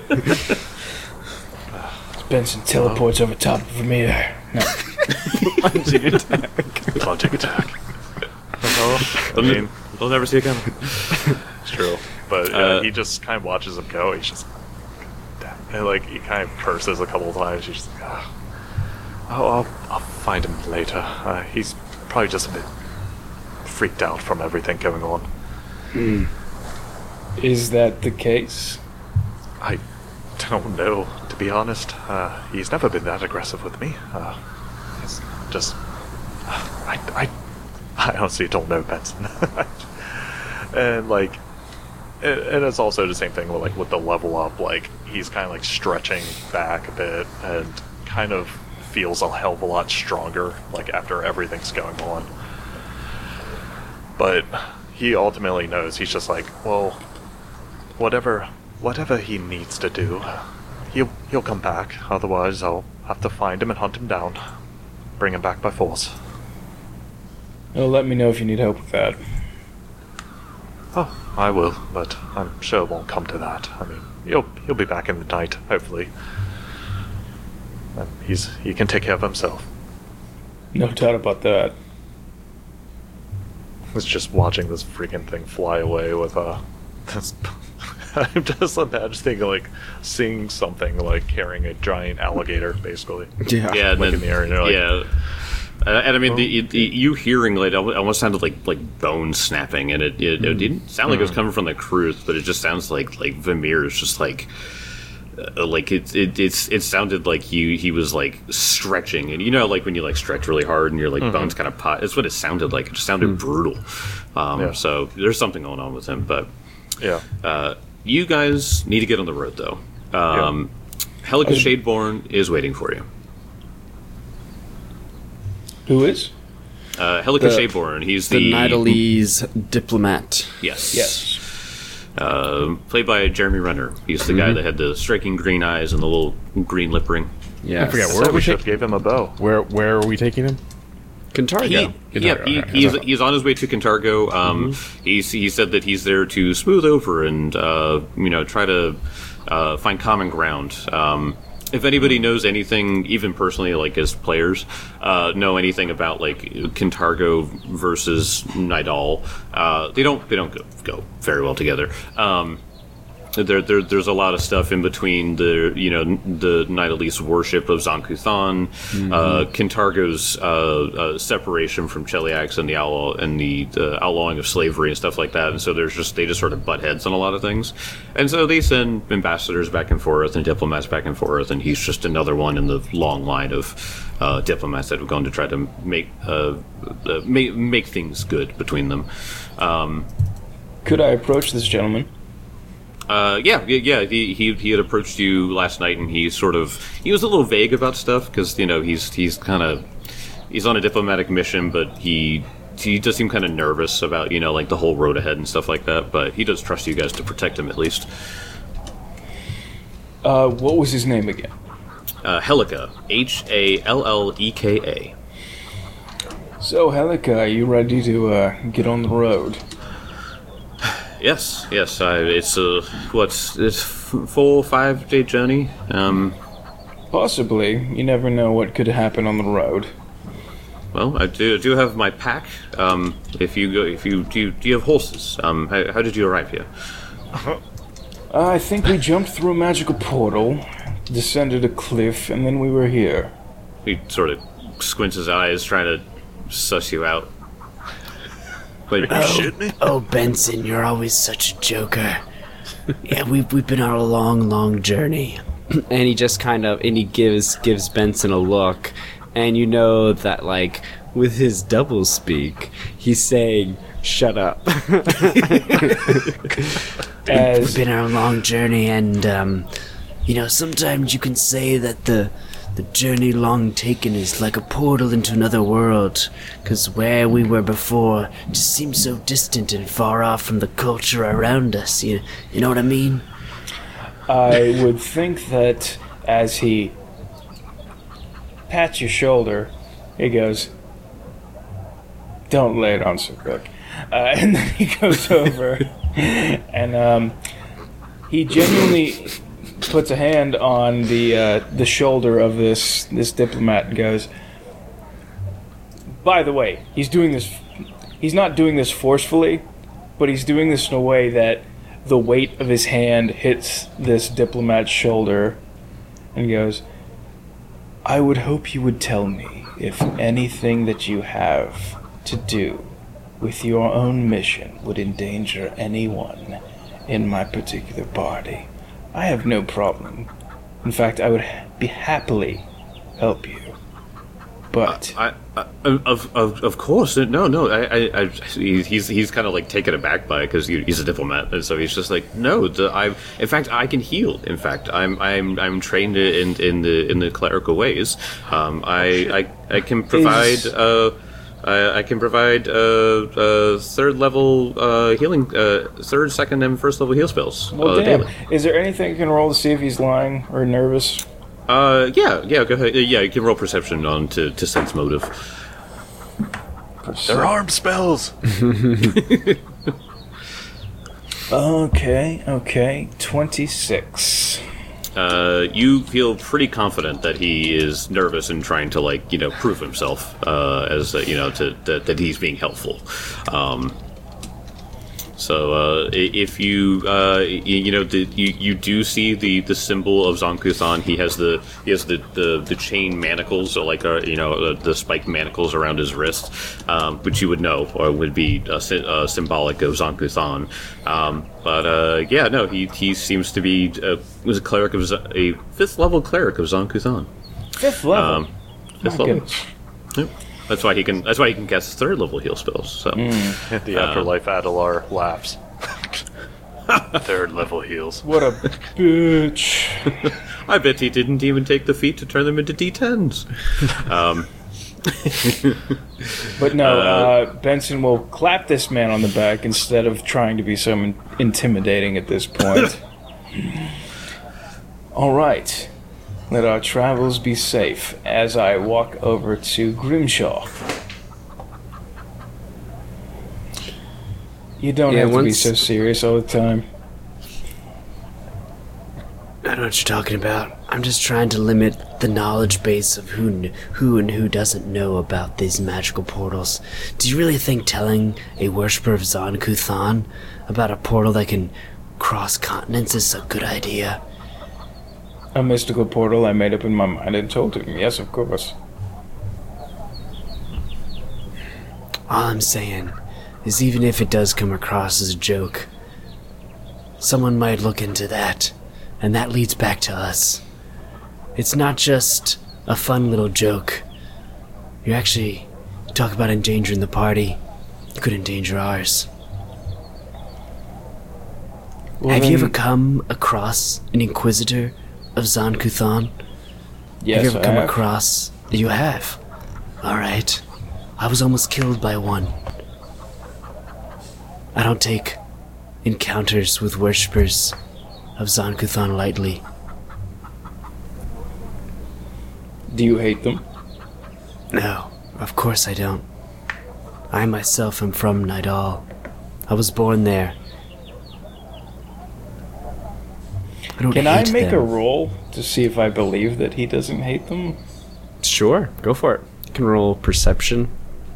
Benson teleports over top of Vermeer. No. Plunging attack. Plunging attack. Uh-huh. I mean, They'll never see it coming. it's true. But uh, Uh, he just kind of watches him go. He's just... And, like, he kind of curses a couple of times. He's just like, ah. Oh, I'll, I'll find him later. Uh, he's probably just a bit freaked out from everything going on. Is that the case? I don't know, to be honest. Uh, he's never been that aggressive with me. Uh, it's just... I, I, I honestly don't know, Benson. And, like... And and it's also the same thing with, like, with the level up. Like, he's kind of, like, stretching back a bit and kind of feels a hell of a lot stronger, like, after everything's going on. But he ultimately knows. He's just like, well, whatever whatever he needs to do, he'll, he'll come back. Otherwise, I'll have to find him and hunt him down. Bring him back by force. Well, let me know if you need help with that. Oh, I will, but I'm sure it won't come to that. I mean, he'll he'll be back in the night, hopefully. And he's he can take care of himself. No doubt about that. It's just watching this freaking thing fly away with uh this I'm just imagining like seeing something like carrying a giant alligator, basically. Yeah. Yeah, and Like then, in the air, and you're like, yeah. Uh, and I mean, the, the, you hearing like it almost sounded like like bones snapping, and it it, it didn't sound like it was coming from the cruise, but it just sounds like like Vamir is just like uh, like it it it's it sounded like he he was like stretching, and you know, like when you like stretch really hard and your like bones kind of pot. That's what it sounded like. It just sounded brutal. Um, Yeah. So there's something going on with him, but yeah. uh, you guys need to get on the road though. Um, Helga Shadeborn is waiting for you. Who is? Uh, Helga The- Shadeborn. He's The the, Nidalese diplomat. yes, Yes. Uh, played by Jeremy Renner. He's the guy that had the striking green eyes and the little green lip ring. Yeah. I forget, So where are we we should taking? have gave him a bow. Where where are we taking him? Cantargo. He, Good yeah, talk, he, okay. he's he's on his way to Cantargo. Um, he's he said that he's there to smooth over and uh, you know try to uh, find common ground. Um, if anybody knows anything, even personally, like as players, uh, know anything about like Cantargo versus Nidal, uh, they don't they don't go, go very well together. Um, There, there, there's a lot of stuff in between the, you know, the Nidalese worship of Zon-Kuthon, uh, Cantargo's uh, uh, separation from Cheliax and the outlaw and the, the outlawing of slavery and stuff like that. And so there's just they just sort of butt heads on a lot of things. And so they send ambassadors back and forth and diplomats back and forth, and he's just another one in the long line of uh, diplomats that have gone to try to make uh, uh, make make things good between them. Um, Could I approach this gentleman? Uh, yeah, yeah, yeah. He, he he had approached you last night, and he sort of he was a little vague about stuff because you know he's he's kind of he's on a diplomatic mission, but he he does seem kind of nervous about you know like the whole road ahead and stuff like that. But he does trust you guys to protect him at least. Uh, what was his name again? Uh, Helika, H A L L E K A. So, Helika, are you ready to uh, get on the road? Yes, yes. I, it's a what's it's f- four five day journey. Um, Possibly. You never know what could happen on the road. well, I do do have my pack. Um, if you go, if you do, you, do you have horses? Um, how, how did you arrive here? Uh, I think we jumped through a magical portal, descended a cliff, and then we were here. He sort of squints his eyes, trying to suss you out. But Oh, oh, Benson, you're always such a joker. Yeah, we've we've been on a long, long journey. And he just kind of and he gives gives Benson a look, and you know that like with his double speak, he's saying, "Shut up." As We've been on a long journey, and um, you know, sometimes you can say that the the journey long taken is like a portal into another world, because where we were before just seems so distant and far off from the culture around us. You you know what I mean? I would think that as he pats your shoulder, he goes, "Don't lay it on so quick." Uh, and then he goes over and um, he genuinely puts a hand on the uh, the shoulder of this this diplomat and goes, "By the way, he's doing this. He's not doing this forcefully, but he's doing this in a way that the weight of his hand hits this diplomat's shoulder, and goes, I would hope you would tell me if anything that you have to do with your own mission would endanger anyone in my particular party. I have no problem. In fact, I would ha- be happily help you. But I, I, of, of, of course, no, no. I, I, I he's he's kind of like taken aback by it because he's a diplomat, and so he's just like, no. The, I, in fact, I can heal. In fact, I'm I'm I'm trained in in the in the clerical ways. Um, I, I I can provide. Is- Uh, I, I can provide uh, uh, third level uh, healing, uh, third, second, and first level heal spells. well, uh, damn. daily. Is there anything you can roll to see if he's lying or nervous? Uh, yeah, yeah, go ahead. Yeah, you can roll perception on to, to sense motive. They're arm spells. Okay, okay. twenty-six. Uh, you feel pretty confident that he is nervous and trying to, like, you know, prove himself uh, as, uh, you know, to, that, that he's being helpful. Um, so uh, i- if you, uh, you, you know, the, you, you do see the, the symbol of Zon-Kuthon. He has the he has the, the, the chain manacles, so like, uh, you know, uh, the spiked manacles around his wrist, um, which you would know or would be uh, sy- uh, symbolic of Zon-Kuthon. Um, but uh, yeah, no, he he seems to be uh, was a cleric of Z- a fifth level cleric of Zon-Kuthon. Fifth level. Um, fifth My level. goodness. Yep. That's why he can. That's why he can cast third level heal spells. So. The afterlife Adelar laughs. Third level heals. What a bitch. I bet he didn't even take the feat to turn them into D tens. um, But no, uh, Benson will clap this man on the back instead of trying to be so in- intimidating at this point. All right. Let our travels be safe as I walk over to Grimshaw. You don't Yeah, have to be once- so serious all the time. I know what you're talking about. I'm just trying to limit the knowledge base of who kn- who and who doesn't know about these magical portals. Do you really think telling a worshipper of Zon-Kuthon about a portal that can cross continents is a good idea? A mystical portal I made up in my mind and told him. Yes, of course. All I'm saying is even if it does come across as a joke, someone might look into that, and that leads back to us. It's not just a fun little joke. You actually talk about endangering the party. You could endanger ours. Well, Have you then- ever come across an Inquisitor of Zon-Kuthon? Yes, have you ever I come have. across... You have? Alright. I was almost killed by one. I don't take encounters with worshippers of Zon-Kuthon lightly. Do you hate them? No, of course I don't. I myself am from Nidal. I was born there. I don't Can I hate make them. a roll to see if I believe that he doesn't hate them? Sure, go for it. You can roll perception.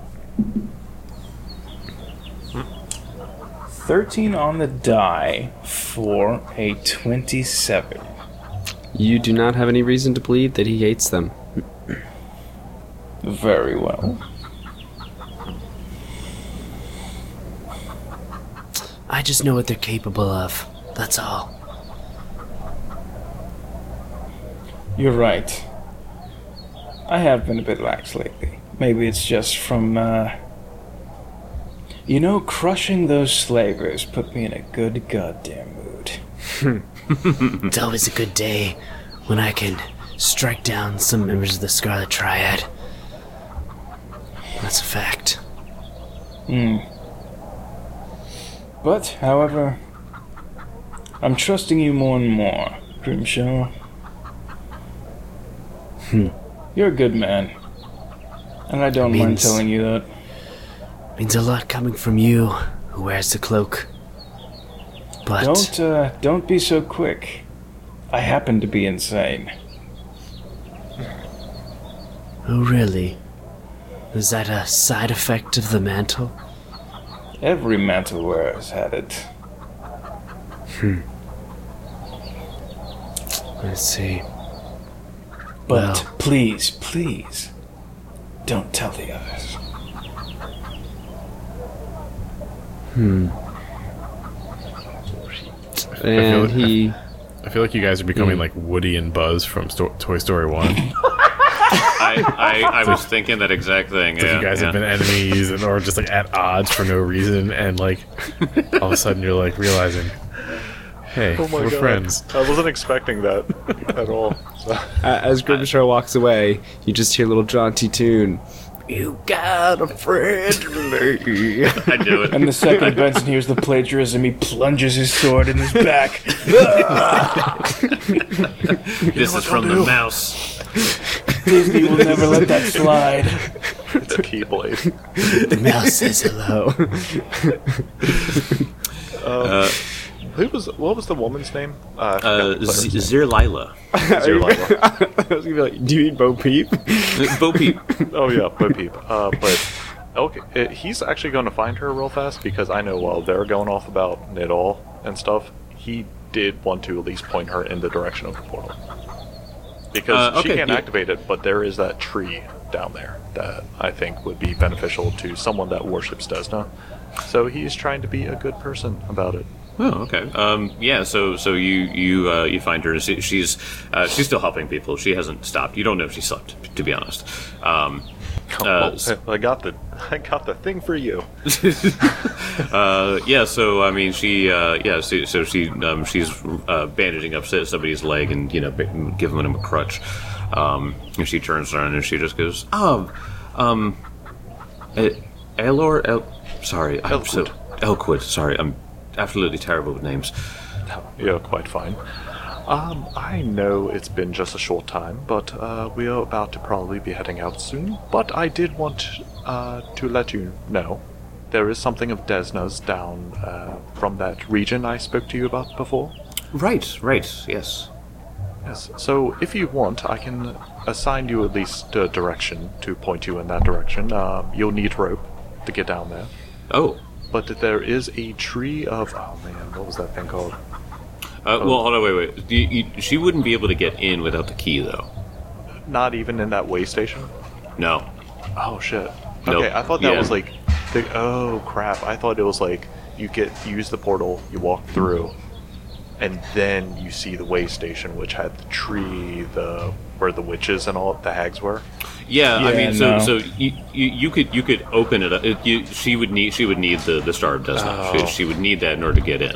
thirteen on the die for a twenty-seven. You do not have any reason to believe that he hates them. Very well. I just know what they're capable of. That's all. You're right. I have been a bit lax lately. Maybe it's just from, uh... You know, crushing those slavers put me in a good goddamn mood. It's always a good day when I can strike down some members of the Scarlet Triad. That's a fact. Hmm. But, however, I'm trusting you more and more, Grimshaw. Hmm. You're a good man. And I don't mind Means- telling you that. Means a lot coming from you, who wears the cloak. But Don't, uh, don't be so quick. I happen to be insane. oh really? Is that a side effect of the mantle? Every mantle wearer has had it. Hmm. Let's see. But Well. please, please, don't tell the others. Hmm. And like- he... I feel like you guys are becoming Mm. like Woody and Buzz from Sto- Toy Story one. I, I, I was thinking that exact thing. Like yeah, you guys yeah. have been enemies and or just like at odds for no reason, and like all of a sudden you're like realizing, hey, Oh my we're god. friends. I wasn't expecting that at all. So. Uh, as Grimshaw walks away, you just hear a little jaunty tune. You got a friend in me. I knew it. And the second Benson hears the plagiarism, he plunges his sword in his back. This is from the mouse. Disney will never let that slide. It's a Keyblade. The mouse says hello. Uh, Who was? What was the woman's name? Uh, I forgot uh, the player's Z- name. Zir Lila. Zero Lila. I was gonna be like, do you mean Bo Peep? Bo Peep. Oh yeah, Bo Peep. Uh, but okay, it, he's actually going to find her real fast because I know while they're going off about Nidal and stuff, he did want to at least point her in the direction of the portal because Uh, she okay, can't yeah. activate it, but there is that tree down there that I think would be beneficial to someone that worships Desna. So he's trying to be a good person about it. Oh, okay. Um, yeah. So, so you you uh, you find her. She, she's uh, she's still helping people. She hasn't stopped. You don't know if she slept, to be honest. Um, uh, Oh, I got the I got the thing for you. uh, yeah. So I mean, she uh, yeah. So, so she um, she's uh, bandaging up somebody's leg and you know ba- giving him a crutch. Um, and she turns around and she just goes, "Oh, um, uh, Elor, El- sorry, I'm so Elquid. Sorry, I'm absolutely terrible with names." You're quite fine. Um, I know it's been just a short time, but uh, we are about to probably be heading out soon. But I did want uh, to let you know there is something of Desna's down uh, from that region I spoke to you about before. Right. Right. Yes. Yes. So if you want, I can assign you at least a direction to point you in that direction. Um, you'll need rope to get down there. Oh. But there is a tree of... Oh man, what was that thing called? Uh, well, hold on. Wait. Wait. You, you, she wouldn't be able to get in without the key, though. Not even in that way station? No. Oh shit. Nope. Okay, I thought that Yeah. was like... The, oh crap, I thought it was like you get use the portal, you walk through, and then you see the way station, which had the tree, the where the witches and all the hags were. Yeah, I Yeah, mean, so no. so you, you you could you could open it up. It, you, she would need she would need the the Star of Desna. Oh. She, she would need that in order to get in.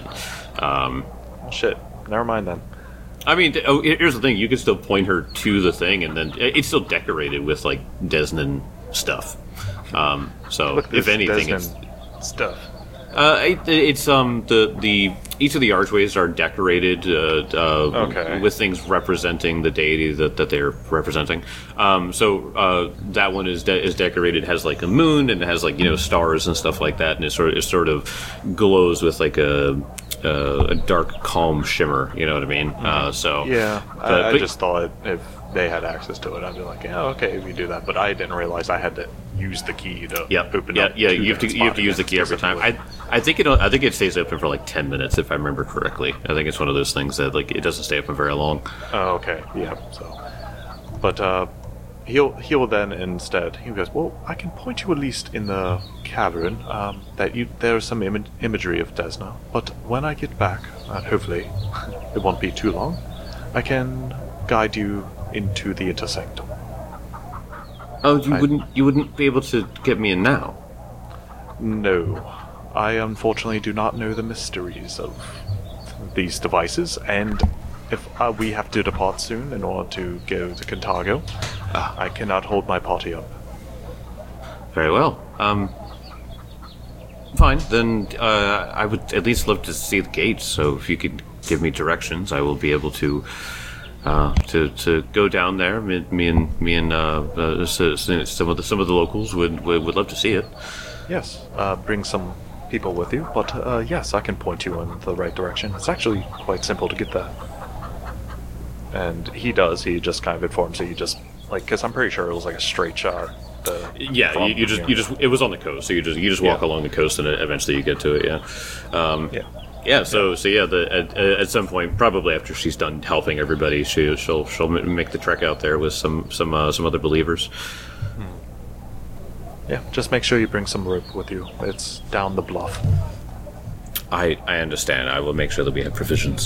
Um, Shit, never mind then. I mean, th- oh, here- here's the thing: you could still point her to the thing, and then it- it's still decorated with like Desnan stuff. Um, so Look, if this anything, it's Desmond stuff. Uh, it, it's um the the each of the archways are decorated uh, uh, Okay. with things representing the deity that, that they're representing. Um, so uh, that one is de- is decorated, has like a moon and it has like you know stars and stuff like that, and it sort of it sort of glows with like a a, a dark calm shimmer. You know what I mean? Uh, so Yeah, but- I, I but- just thought if they had access to it, I'd be like, yeah, okay, we do that. But I didn't realize I had to use the key to Yeah, open yeah, up. yeah. to You have to that you have to spot use the again, key every time. I specifically. I think it I think it stays open for like ten minutes if I remember correctly. I think it's one of those things that like it doesn't stay open very long. Oh, okay, yeah. So, but uh, he'll he'll then instead he goes, well, I can point you at least in the cavern. Um, that you there's some Im- imagery of Desna. But when I get back, and hopefully it won't be too long, I can guide you into the intersanctum. Oh, you I- wouldn't you wouldn't be able to get me in now. No, I unfortunately do not know the mysteries of these devices, and if uh, we have to depart soon in order to go to Cantago, Ah. I cannot hold my party up. Very well. Um, fine. Then uh, I would at least love to see the gates. So if you could give me directions, I will be able to uh, to to go down there. Me, me and me and uh, uh, so- so some of the some of the locals would would, would love to see it. Yes, uh, bring some people with you, but uh, yes, I can point you in the right direction. It's actually quite simple to get there. And he does, he just kind of informs you, you just, like, because I'm pretty sure it was like a straight shot. The, Yeah, from you, you just here. you just it was on the coast, so you just you just walk Yeah. along the coast and eventually you get to it. Yeah. Um, Yeah. Yeah, so so yeah, the at, at some point, probably after she's done helping everybody, she she'll she'll m- make the trek out there with some some uh, some other believers. Yeah, just make sure you bring some rope with you. It's down the bluff. I I understand. I will make sure that we have provisions.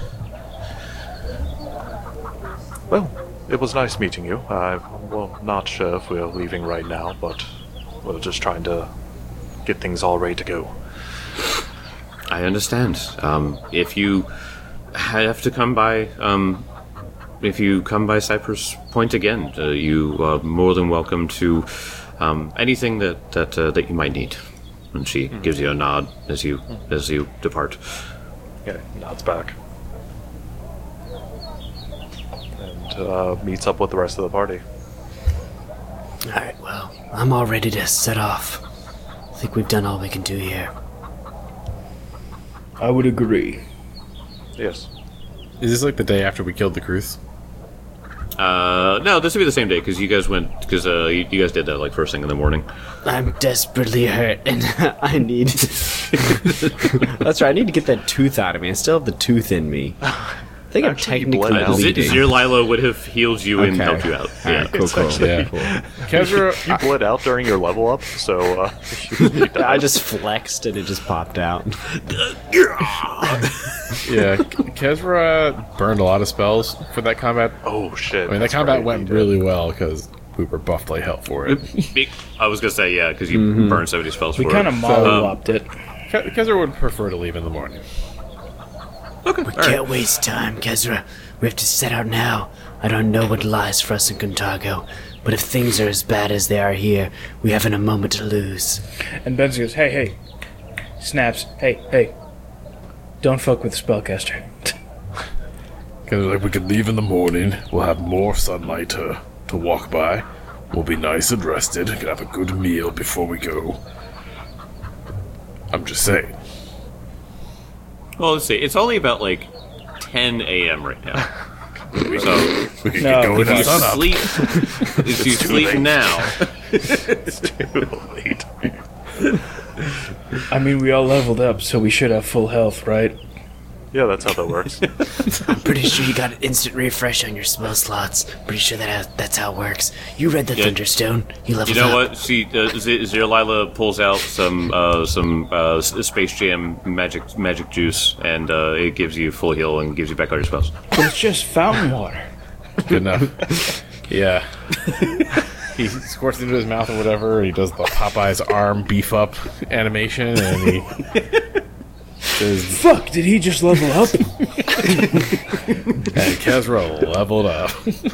Well, it was nice meeting you. I'm well, not sure if we're leaving right now, but we're just trying to get things all ready to go. I understand. Um, if you have to come by, um, if you come by Cypress Point again, uh, you are more than welcome to um, anything that that uh, that you might need. And she gives you a nod as you as you depart. Yeah, he nods back. And uh, meets up with the rest of the party. Alright, well, I'm all ready to set off. I think we've done all we can do here. I would agree. Yes. Is this like the day after we killed the Kruths? Uh, no, this would be the same day because you guys went because uh, you, you guys did that like first thing in the morning. I'm desperately hurt, and I need. That's right. I need to get that tooth out of me. I still have the tooth in me. I think I'm Actually, you technically bled out. bleeding. Zir Lila would have healed you and Okay. helped you out. All Yeah. right, cool, cool. Yeah. cool. Kezra, You bled out during your level up, so uh, you, you died. I just flexed and it just popped out. yeah, Kezra burned a lot of spells for that combat. Oh shit! I mean, that that's combat right, went you did. really well because we were buffed like hell for it. Be- I was gonna say yeah because you Mm-hmm. burned so many spells We for kind it. of mollywopped it. Ke- Kezra would prefer to leave in the morning. Okay. we can't waste time, Kezra. We have to set out now. I don't know what lies for us in Contargo, but if things are as bad as they are here, we haven't a moment to lose. And Benz goes, hey, hey. Snaps, hey, hey. Don't fuck with the spellcaster. Because like we could leave in the morning. We'll have more sunlight to to walk by. We'll be nice and rested. Can have a good meal before we go. I'm just saying. Well, let's see. It's only about like ten a.m. right now. So We can No, get going if at you sun up. sleep, if you sleep late. now, It's too late. I mean, we all leveled up, so we should have full health, right? Yeah, that's how that works. I'm pretty sure you got an instant refresh on your spell slots. Pretty sure that that's how it works. You read the Yeah. Thunderstone. You leveled you know up. what? See, uh, Z- Zir Lila pulls out some uh, some uh, S- Space Jam magic magic juice, and uh, it gives you full heal and gives you back all your spells. But it's just fountain water. Good enough. Yeah. He squirts it into his mouth or whatever. He does the Popeye's arm beef up animation, and he says, Fuck, did he just level up? and Kezra leveled up.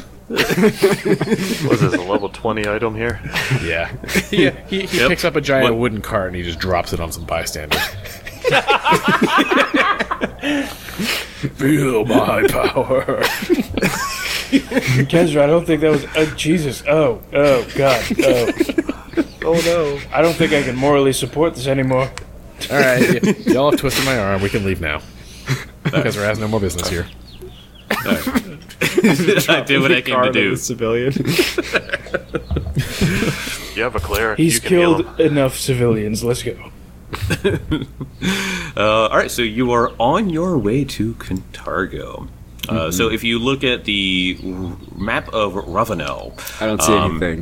Was this a level twenty item here? Yeah. He, he, he Yep. picks up a giant What- wooden cart and he just drops it on some bystanders. Feel my power. Kezra, I don't think that was. Uh, Jesus. Oh, oh, God. Oh. Oh no. I don't think I can morally support this anymore. All right, y- y'all have twisted my arm. We can leave now. Kezra has no more business here. I did what I came to do. Civilian. You have a cleric. He's you can heal killed him. enough civilians. Let's go. Uh, all right, so you are on your way to Contargo. Uh, So if you look at the r- map of Ravenel, I don't see Um, anything.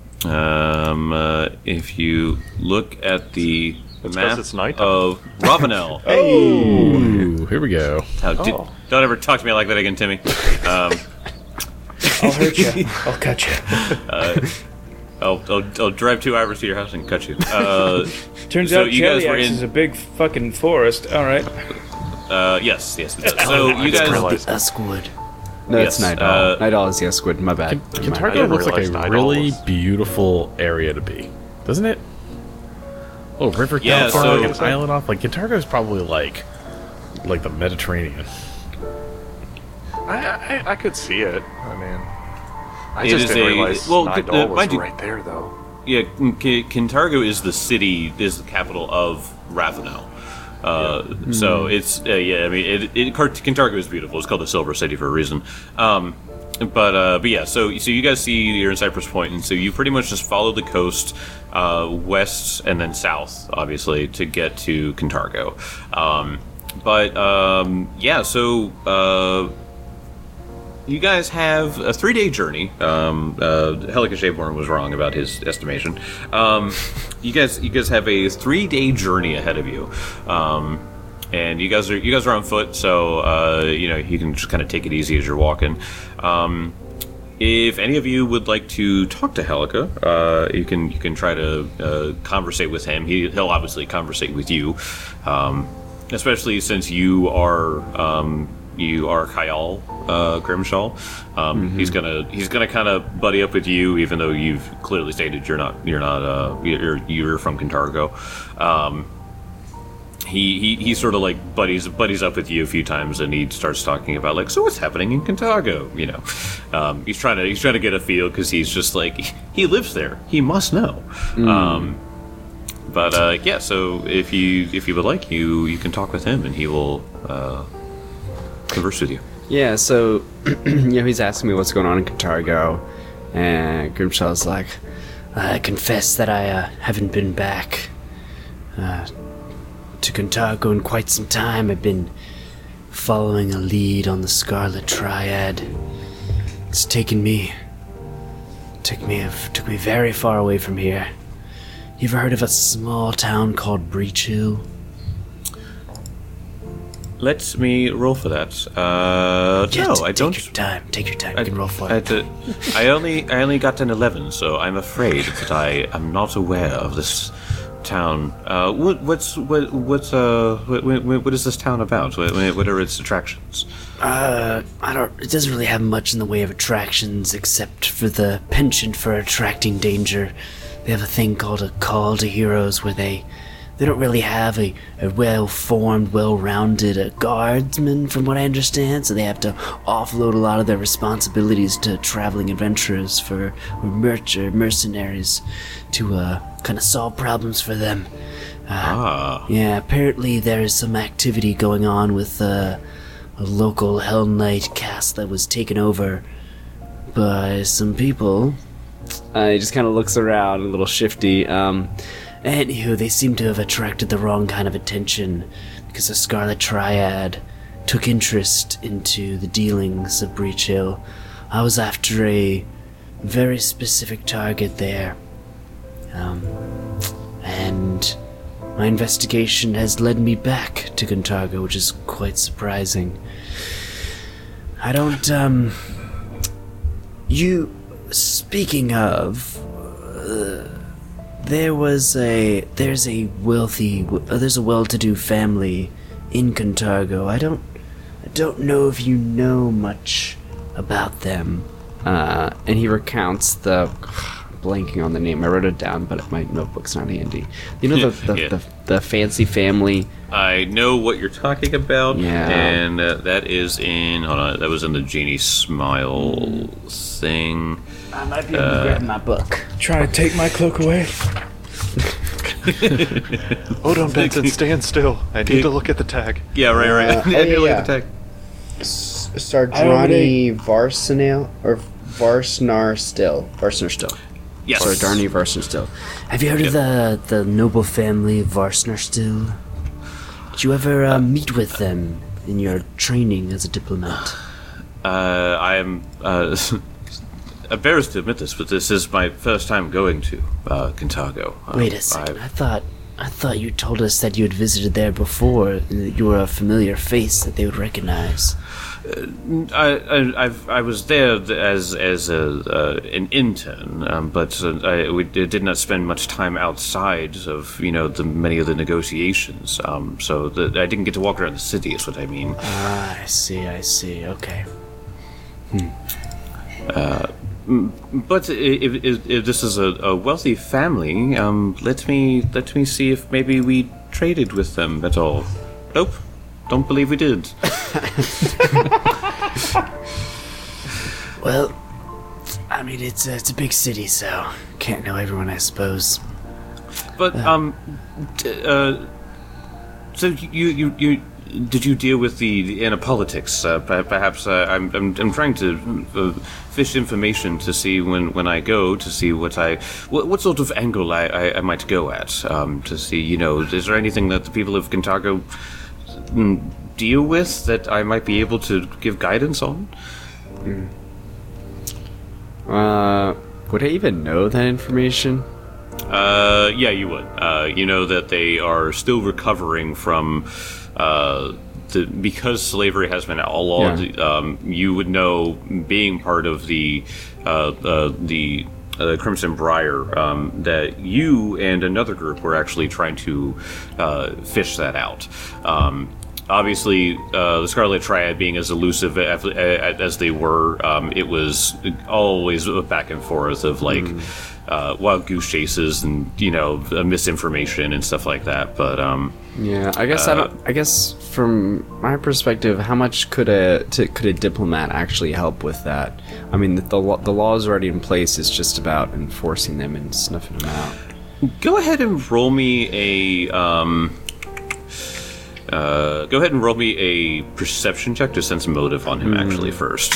um, uh, if you look at the It's 'cause map it's nighttime. of Ravenel, Ooh, here we go. How di- Oh. don't ever talk to me like that again, Timmy. Um, I'll hurt you. I'll cut you. I'll, I'll, I'll drive two hours to your house and cut you. Uh, Turns So out you guys were Cheliax in- is a big fucking forest. All right. uh, yes, yes. It does. So I you just guys, realized- Uskwood. No, yes, it's Night uh, Owl. Night Owl is yes, Squid. My bad. My Contargo didn't looks like realize a Night really Owl was- beautiful area to be, doesn't it? Oh, river Yeah, down far, so- like an island off. Like Contargo is probably like, like the Mediterranean. I, I I could see it. I mean, I It just is didn't a- realize well, Nightdal the- was mind you- right there, though. yeah, K- Contargo is the city, is the capital of Ravenel. Uh, So it's uh, yeah. I mean, it, it Contargo is beautiful. It's called the Silver City for a reason. Um, but uh, but yeah. So so you guys see you're in Cypress Point, and so you pretty much just follow the coast uh, west and then south, obviously, to get to Contargo. Um, but um, yeah. So. Uh, You guys have a three-day journey. Um, uh, Helika Shaveborn was wrong about his estimation. Um, you guys, you guys have a three-day journey ahead of you, um, and you guys are you guys are on foot, so uh, you know you can just kind of take it easy as you're walking. Um, if any of you would like to talk to Helika, uh, you can you can try to uh, conversate with him. He, he'll obviously conversate with you, um, especially since you are. Um, You are Kyle uh, Grimshaw. Um, Mm-hmm. He's gonna he's gonna kind of buddy up with you, even though you've clearly stated you're not you're not uh, you're you're from Contargo. Um, he, he, he sort of like buddies buddies up with you a few times, and he starts talking about like, so what's happening in Contago? You know, um, he's trying to he's trying to get a feel because he's just like he lives there. He must know. Mm. Um, but uh, yeah, so if you if you would like, you you can talk with him, and he will uh, converse with you. Yeah. So you know, he's asking me what's going on in Contargo, and Grimshaw's like, I confess that I uh, haven't been back uh, to Contargo in quite some time. I've been following a lead on the Scarlet Triad. It's taken me, took me, took me very far away from here. You ever heard of a small town called Breach Hill? Let me roll for that. Uh, yeah, no, t- I don't. Take your time. Take your time. I, you can roll for I, it. I, I only, I only got an eleven, so I'm afraid that I am not aware of this town. Uh, what, what's, what, what's, uh, what, what, what is this town about? What, what are its attractions? Uh, I don't. It doesn't really have much in the way of attractions, except for the penchant for attracting danger. They have a thing called a call to heroes, where they. They don't really have a, a well-formed, well-rounded uh, guardsman, from what I understand, so they have to offload a lot of their responsibilities to traveling adventurers for or merch or mercenaries to uh, kind of solve problems for them. Uh, ah. Yeah, apparently there is some activity going on with uh, a local Hell Knight caste that was taken over by some people. uh, he just kind of looks around, a little shifty. Um, Anywho, they seem to have attracted the wrong kind of attention because the Scarlet Triad took interest into the dealings of Breach Hill. I was after a very specific target there. Um, and my investigation has led me back to Contargo, which is quite surprising. I don't, um... You... Speaking of... Uh, There was a there's a wealthy uh, there's a well-to-do family in Contargo. I don't I don't know if you know much about them. uh, and he recounts the blanking on the name. I wrote it down, but my notebook's not handy. You know the the, Yeah. the, the fancy family. I know what you're talking about, Yeah. and uh, that is in. Hold on, that was in the Genie Smile thing. I might be able to grab my book. Trying to take my cloak away. Hold on, Benson, stand still. I need to look at the tag. Yeah, right, right. Uh, I oh, need to look yeah. at the tag. S- I Sardrani Varsanel or Varsnar Still. Varsnar Still. Yes. Sardrani Varsnar Still. Have you heard of the the noble family of Varsnar still? Did you ever uh, meet with them in your training as a diplomat? Uh, I am uh, embarrassed to admit this, but this is my first time going to uh, Contargo. Uh, Wait a second. I- I thought I thought you told us that you had visited there before, and that you were a familiar face that they would recognize. I, I I've, I was there as as a uh, an intern, um, but uh, I we did not spend much time outside of you know the many of the negotiations. Um, so the, I didn't get to walk around the city. Is what I mean. Ah, I see. I see. Okay. But if, if, if this is a, a wealthy family, um, let me let me see if maybe we traded with them at all. Nope, don't believe we did. Well, I mean, it's a, it's a big city, so can't know everyone, I suppose. But um, d- uh, so you you you did you deal with the, the inner politics? Uh, per- perhaps uh, I'm, I'm I'm trying to uh, fish information to see when, when I go to see what I what, what sort of angle I, I, I might go at um, to see you know is there anything that the people of Contargo mm, deal with that I might be able to give guidance on? Uh, would I even know that information? Uh, yeah, you would. Uh, you know that they are still recovering from, uh, the, because slavery has been outlawed, Yeah. um, you would know, being part of the, uh, uh the, uh, Crimson Briar, um, that you and another group were actually trying to, uh, fish that out. Um, obviously, uh, the Scarlet Triad being as elusive as, as they were, um, it was always a back and forth of like mm. uh, wild goose chases and you know misinformation and stuff like that. But um, yeah, I guess uh, I don't. I guess from my perspective, how much could a to, could a diplomat actually help with that? I mean, the the, the laws already in place. It's just about enforcing them and snuffing them out. Go ahead and roll me a. Um, Uh, go ahead and roll me a perception check to sense motive on him, mm. actually, first.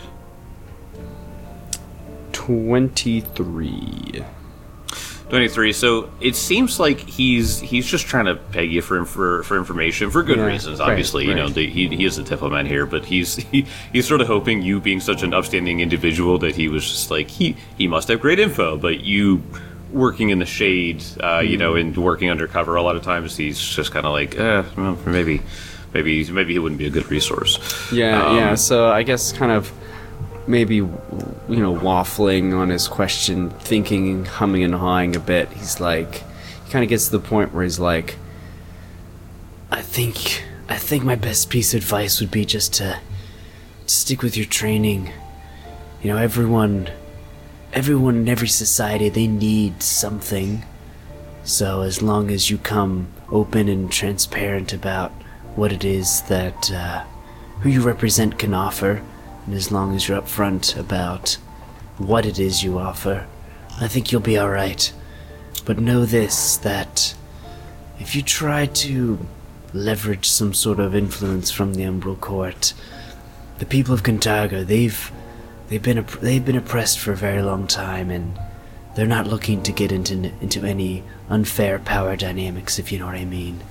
twenty-three. twenty-three. So it seems like he's he's just trying to peg you for for, for information for good yeah, reasons. Obviously, right, right. you know the, he he is a diplomat here, but he's he, he's sort of hoping you, being such an upstanding individual, that he was just like he he must have great info, but you. Working in the shade, uh, you know, and working undercover, a lot of times he's just kind of like, eh, well, maybe, maybe, maybe he wouldn't be a good resource. Yeah, um, yeah. So I guess kind of maybe, you know, waffling on his question, thinking, humming and hawing a bit. He's like, he kind of gets to the point where he's like, I think, I think my best piece of advice would be just to stick with your training. You know, everyone. Everyone in every society, they need something. So as long as you come open and transparent about what it is that uh, who you represent can offer, and as long as you're upfront about what it is you offer, I think you'll be alright. But know this, that if you try to leverage some sort of influence from the Umbral Court, the people of Kintargo, they've They've been they've been oppressed for a very long time, and they're not looking to get into into any unfair power dynamics, if you know what I mean.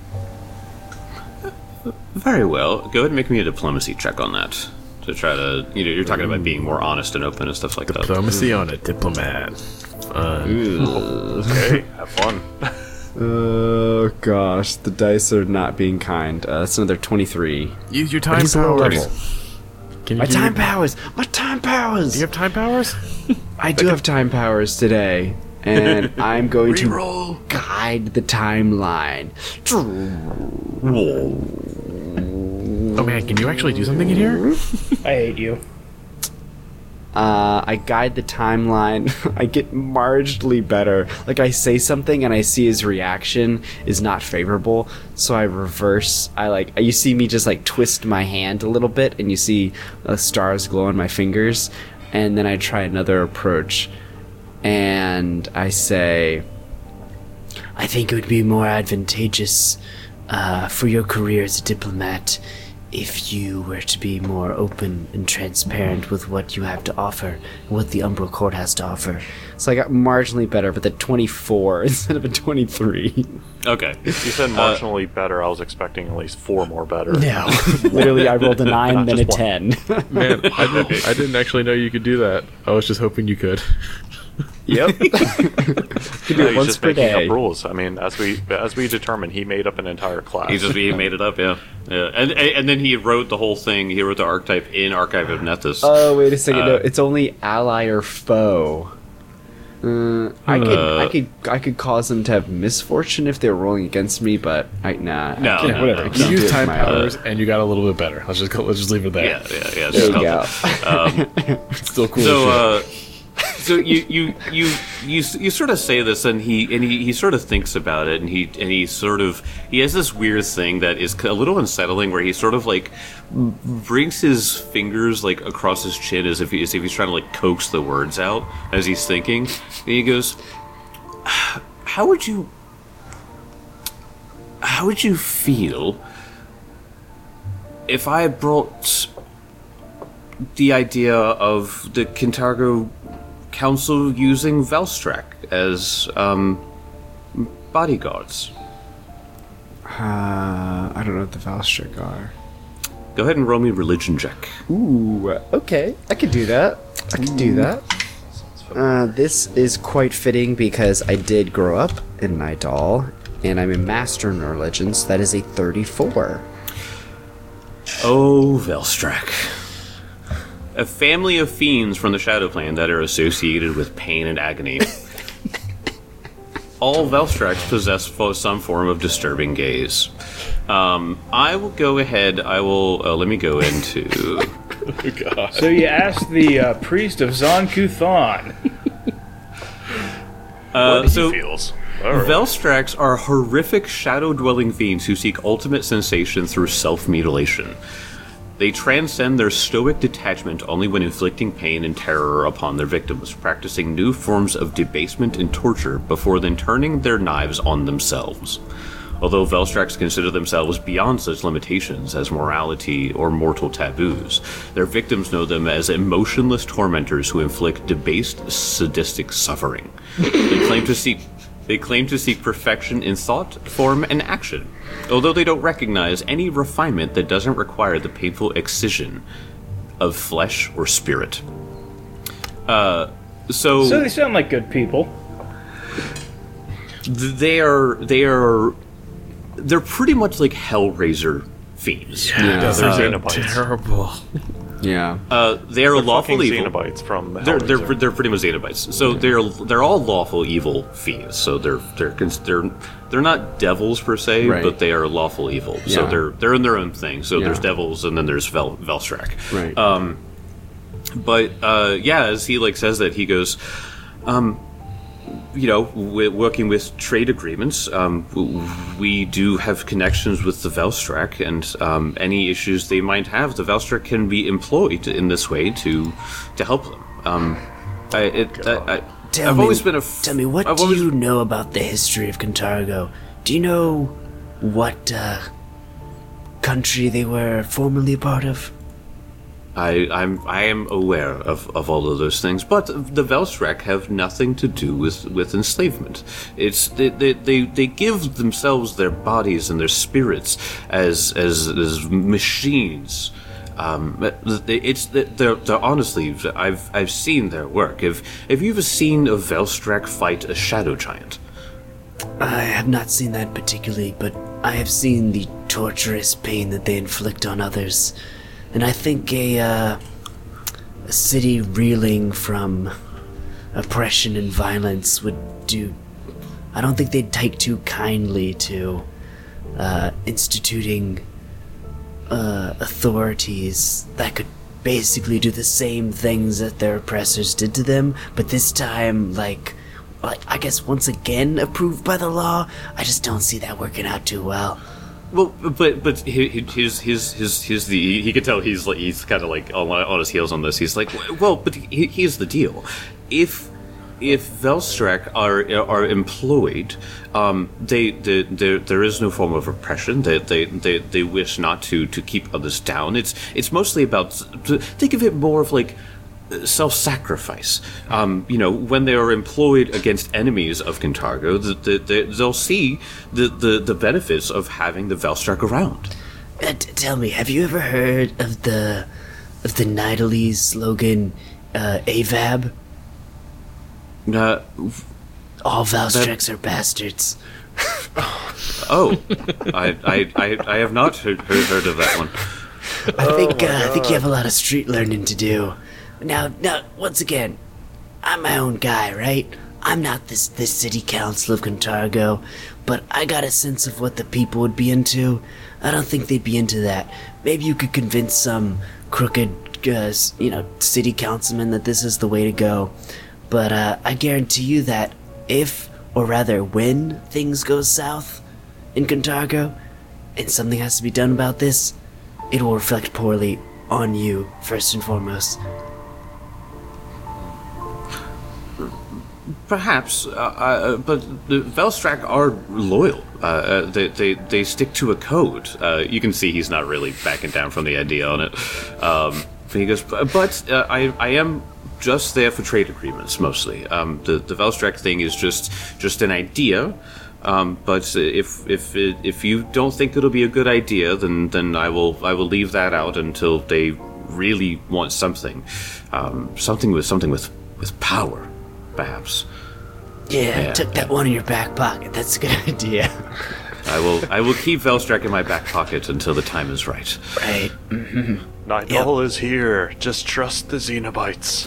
Very well. Go ahead and make me a diplomacy check on that to try to. You know, you're talking about being more honest and open and stuff like diplomacy that. Diplomacy on a diplomat. Fun. Okay, have fun. Oh gosh, the dice are not being kind. Uh, that's another twenty-three. Use your time powers. Can you my time your... powers! My time powers! Do you have time powers? I do have time powers today, and I'm going Reroll. to guide the timeline. Oh man, can you actually do something in here? I hate you. Uh, I guide the timeline. I get marginally better. Like, I say something and I see his reaction is not favorable, so I reverse. I like, you see me just like twist my hand a little bit, and you see uh, stars glow on my fingers, and then I try another approach, and I say, I think it would be more advantageous uh, for your career as a diplomat if you were to be more open and transparent with what you have to offer, what the Umbral Court has to offer. So I got marginally better, but the twenty-four instead of a twenty-three. Okay. You said marginally uh, better. I was expecting at least four more better. No. Literally, I rolled a nine, then a ten. Man, I didn't, I didn't actually know you could do that. I was just hoping you could. Yep. Could do it once just per making day. Up rules. I mean, as we as we determined, he made up an entire class. He just he made it up, yeah, yeah. And and then he wrote the whole thing. He wrote the archetype in Archive of Nethys. Oh wait a second, uh, no, it's only ally or foe. Uh, I could uh, I could I could cause them to have misfortune if they're rolling against me, but I nah. No, I no, whatever. No, you use time powers, uh, and you got a little bit better. Let's just go, let's just leave it there. Yeah, yeah, yeah. There you go. Um, Still cool. So. Uh, So you, you you you you sort of say this, and he and he, he sort of thinks about it, and he and he sort of he has this weird thing that is a little unsettling, where he sort of like brings his fingers like across his chin as if he, as if he's trying to like coax the words out as he's thinking, and he goes, "How would you how would you feel if I brought the idea of the Kintargo Council using Velstrak as um, bodyguards?" Uh, I don't know what the Velstrak are. Go ahead and roll me religion check. Ooh, okay. I could do that. I could do that. Uh, this is quite fitting because I did grow up in Nydal, and I'm a master in religions. That is a thirty-four. Oh, Velstrak. A family of fiends from the Shadow Plane that are associated with pain and agony. All Velstraks possess fo- some form of disturbing gaze. Um, I will go ahead. I will. Uh, let me go into. Oh, God. So you asked the uh, priest of Zon-Kuthon. Uh, What so he feels. All right. Velstrax are horrific shadow-dwelling fiends who seek ultimate sensation through self-mutilation. They transcend their stoic detachment only when inflicting pain and terror upon their victims, practicing new forms of debasement and torture before then turning their knives on themselves. Although Velstrax consider themselves beyond such limitations as morality or mortal taboos, their victims know them as emotionless tormentors who inflict debased, sadistic suffering. They claim to seek they claim to seek perfection in thought, form, and action, although they don't recognize any refinement that doesn't require the painful excision of flesh or spirit. Uh, so, So they sound like good people. th- they are they are they're pretty much like Hellraiser fiends. Yeah, they're they're Xenobites. terrible. Yeah. Uh, they are They're lawful fucking evil. Xenobites from They're they're Hellraiser. they're pretty much Xenobites. So they're they're all lawful evil fiends. So they're they're cons- they're they're not devils per se, Right. but they are lawful evil. So Yeah. they're they're in their own thing. So Yeah. there's devils and then there's Vel- Velstrak. Right. Um, but uh, yeah, as he like says that, he goes, um, you know, we're working with trade agreements. Um, w- we do have connections with the Velstrak, and um, any issues they might have, the Velstrak can be employed in this way to to help them. Um, I, it, I, I, Tell I've me, always been a. F- tell me, what I've do always- you know about the history of Cantargo? Do you know what uh, country they were formerly a part of? I, I'm I am aware of, of all of those things, but the Velstrak have nothing to do with, with enslavement. It's they, they, they, they give themselves their bodies and their spirits as as, as machines. Um, it's they're, they're honestly I've I've seen their work. Have Have you ever seen a Velstrak fight a shadow giant? I have not seen that particularly, but I have seen the torturous pain that they inflict on others. And I think a, uh, a city reeling from oppression and violence would do... I don't think they'd take too kindly to uh, instituting uh, authorities that could basically do the same things that their oppressors did to them, but this time, like, like I guess once again approved by the law. I just don't see that working out too well. Well, but but his his his his, his the he could tell he's like he's kind of like on, on his heels on this. He's like, well, but he, here's the deal: if if Velstrak are are employed, um, they, they, they there is no form of oppression. They, they they they wish not to to keep others down. It's it's mostly about think of it more of like self-sacrifice. Um, you know, when they are employed against enemies of Cantargo, the, the, the, they'll see the, the, the benefits of having the Velstrak around. Uh, t- tell me, have you ever heard of the of the Nidalee slogan, uh, A V A B? Uh, All Velstraks are bastards. oh, I, I, I, I have not heard, heard, heard of that one. I think uh, I think you have a lot of street learning to do. Now, now, once again, I'm my own guy, right? I'm not this this city council of Cantargo, but I got a sense of what the people would be into. I don't think they'd be into that. Maybe you could convince some crooked, uh, you know, city councilman that this is the way to go. But uh, I guarantee you that if, or rather when, things go south in Cantargo, and something has to be done about this, it will reflect poorly on you, first and foremost. Perhaps, uh, uh, but the Velstrak are loyal. Uh, uh, they, they they stick to a code. Uh, you can see he's not really backing down from the idea on it. Um, but he goes, but uh, I I am just there for trade agreements mostly. Um, the the Velstrak thing is just just an idea. Um, but if if it, if you don't think it'll be a good idea, then then I will I will leave that out until they really want something, um, something with something with with power, perhaps. Yeah, Yeah, tuck that one in your back pocket. That's a good idea. I will. I will keep Velstrak in my back pocket until the time is right. Right. Nightfall is here. Just trust the Xenobites.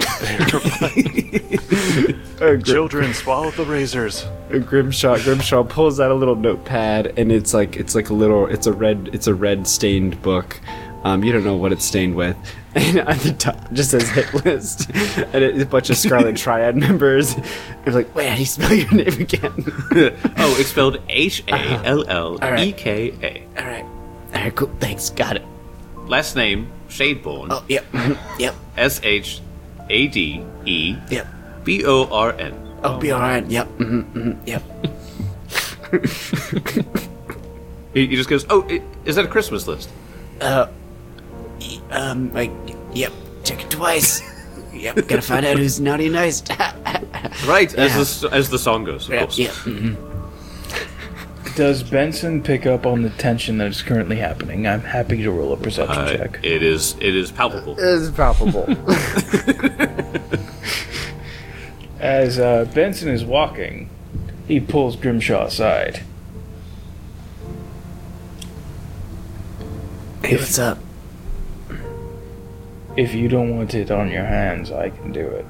Uh, Gr- Children, swallow the razors. Grimshaw Grimshaw pulls out a little notepad, and it's like it's like a little it's a red it's a red stained book. Um, you don't know what it's stained with, and at the top it just says hit list, and it's a bunch of Scarlet Triad members. It's like, wait, how do you spell your name again? Oh, it's spelled H A L L E K A. All right. All right. Cool. Thanks. Got it. Last name Shadeborn. Oh, yep. mhm, Yep. S H A D E Yep. B O R N. Oh, be all right. Yep. Mm-hmm, mm-hmm, yep. He, he just goes, "Oh, i- is that a Christmas list?" Uh, y- um, like, yep. Check it twice. Yep. Gotta find out who's naughty and nice. Right, Yeah. as the s- as the song goes, of Yep. course. Yep. mhm. Does Benson pick up on the tension that is currently happening? I'm happy to roll a perception Uh, check. it is it is palpable. It's palpable. As uh, Benson is walking, he pulls Grimshaw aside. Hey, what's up? If you don't want it on your hands, I can do it.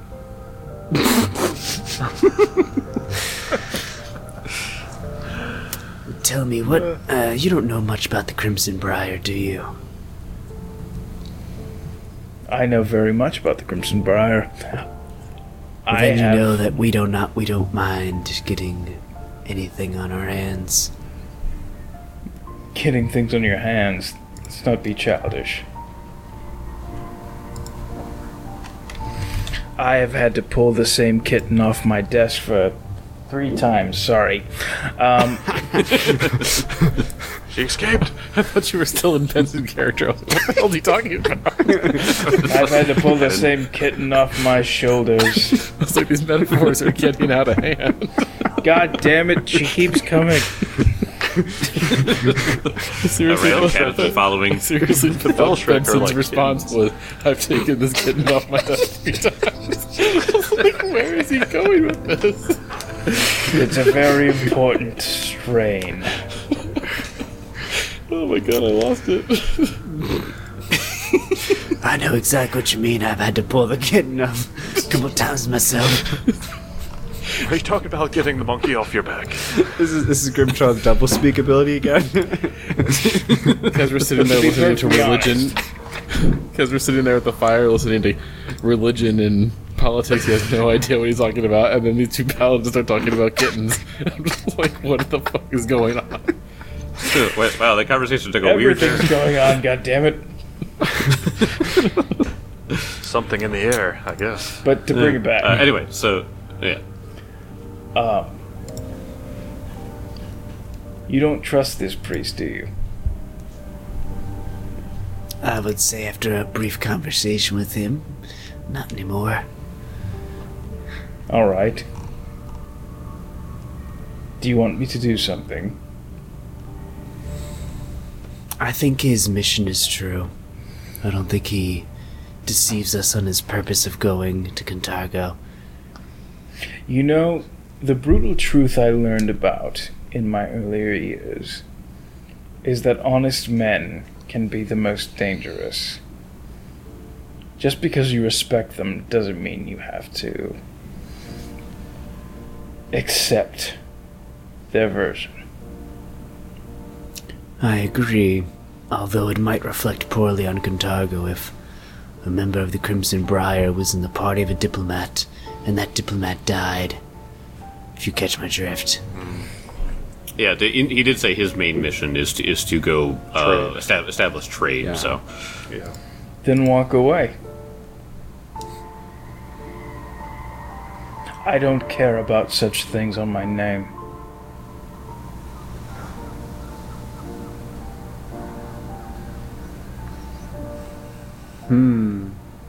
Tell me, what, uh, you don't know much about the Crimson Briar, do you? I know very much about the Crimson Briar. I Then you have know that we don't not we don't mind getting anything on our hands. getting things on your hands. Let's not be childish. I have had to pull the same kitten off my desk for three times. Sorry. Um, She escaped. I thought you were still in Benson's character. I was like, what the hell are you talking about? I've had to pull the same kitten off my shoulders. It's like these metaphors are getting out of hand. God damn it, she keeps coming. Seriously, A rail what cat has been following. Seriously, the Velshrik are Benson's like response was, "I've taken this kitten off my desk three times." I was like, where is he going with this? It's a very important strain. Oh my god, I lost it. I know exactly what you mean. I've had to pull the kitten off a couple times myself. Are you talking about getting the monkey off your back? This is this is Grimshaw's double speak ability again. Because we're sitting there be listening to perfectly religion. Because we're sitting there at the fire listening to religion and politics. He has no idea what he's talking about. And then these two paladins start talking about kittens. I'm just like, what the fuck is going on? Wait, wow, that conversation took a weird turn. Everything's going on, God damn it. Something in the air, I guess. But to bring it back. Uh, anyway, so yeah, Um, you don't trust this priest, do you? I would say after a brief conversation with him, not anymore. All right. Do you want me to do something? I think his mission is true. I don't think he deceives us on his purpose of going to Cantargo. You know, the brutal truth I learned about in my earlier years is that honest men can be the most dangerous. Just because you respect them doesn't mean you have to accept their version. I agree, although it might reflect poorly on Cantargo if a member of the Crimson Briar was in the party of a diplomat, and that diplomat died. If you catch my drift. yeah. The, he did say his main mission is to is to go uh, Trade. esta- establish trade. Yeah. So Yeah. Then walk away. I don't care about such things on my name. Hmm.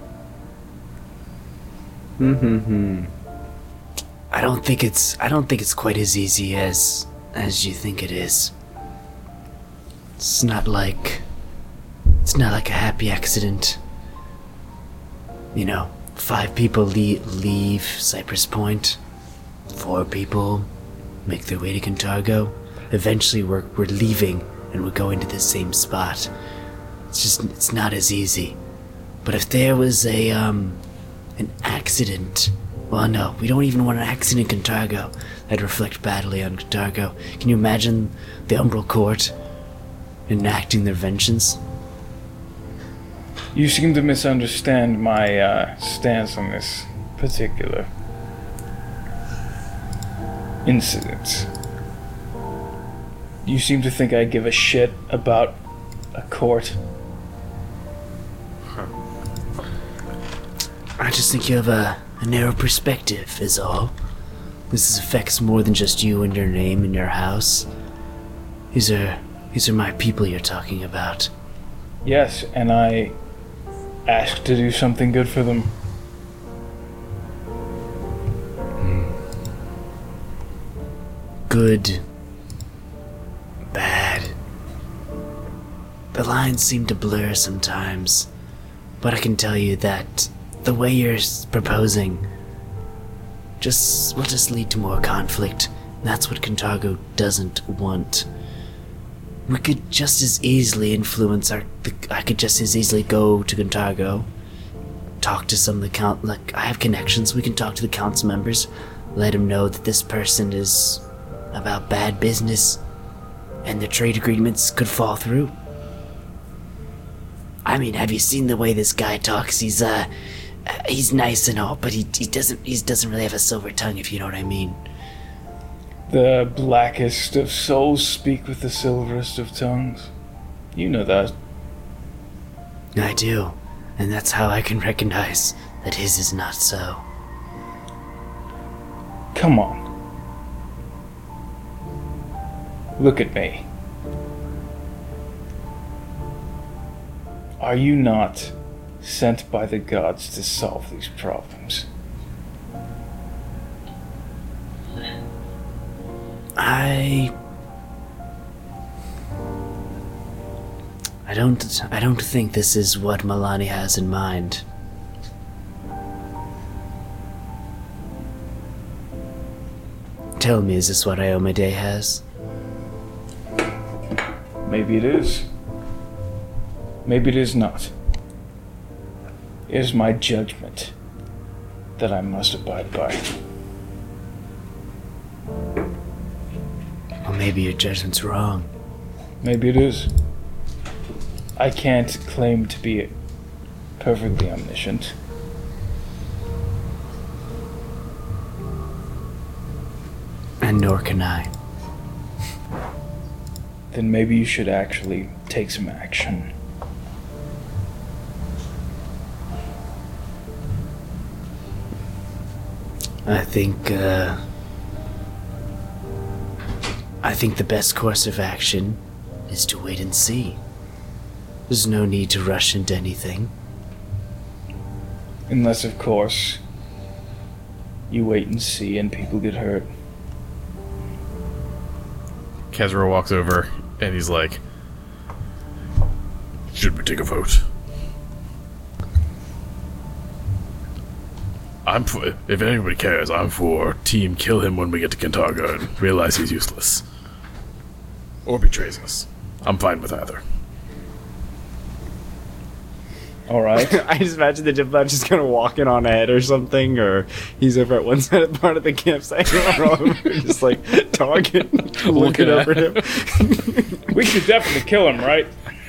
Hmm. I don't think it's I don't think it's quite as easy as as you think it is. It's not like it's not like a happy accident. You know, five people le- leave Cypress Point. Four people make their way to Cantargo. eventually we're, we're leaving and we're going to the same spot. It's just, it's not as easy. But if there was a, um, an accident, well, no, we don't even want an accident in Cantargo. That'd reflect badly on Cantargo. Can you imagine the Umbral Court enacting their vengeance? You seem to misunderstand my uh, stance on this particular incident. You seem to think I give a shit about a court. I just think you have a, a narrow perspective, is all. This affects more than just you and your name and your house. These are these are my people you're talking about. Yes, and I asked to do something good for them. Good. Bad. The lines seem to blur sometimes, but I can tell you that the way you're s- proposing just will just lead to more conflict. That's what Cantargo doesn't want. We could just as easily influence our. The, I could just as easily go to Cantargo, talk to some of the count. Like I have connections. We can talk to the council members, let them know that this person is about bad business, and the trade agreements could fall through. I mean, have you seen the way this guy talks? He's uh, uh, he's nice and all, but he he doesn't he doesn't really have a silver tongue, if you know what I mean. The blackest of souls speak with the silverest of tongues. You know that. I do, and that's how I can recognize that his is not so. Come on. Look at me. Are you not sent by the gods to solve these problems? I I don't I don't think this is what Milani has in mind. Tell me, is this what Iomade has? Maybe it is. Maybe it is not. It is my judgment that I must abide by. Or maybe your judgment's wrong. Maybe it is. I can't claim to be perfectly omniscient. And nor can I. Then maybe you should actually take some action. I think, uh... I think the best course of action is to wait and see. There's no need to rush into anything. Unless, of course, you wait and see and people get hurt. Kezra walks over and he's like, should we take a vote? I'm for, if anybody cares, I'm for team kill him when we get to Cantargo and realize he's useless. Or betrays us. I'm fine with either. Alright. I just imagine the diplomat just kind of walking on ahead or something, or he's over at one side of part of the campsite, and we're all over just like talking, looking over at him. We should definitely kill him, right?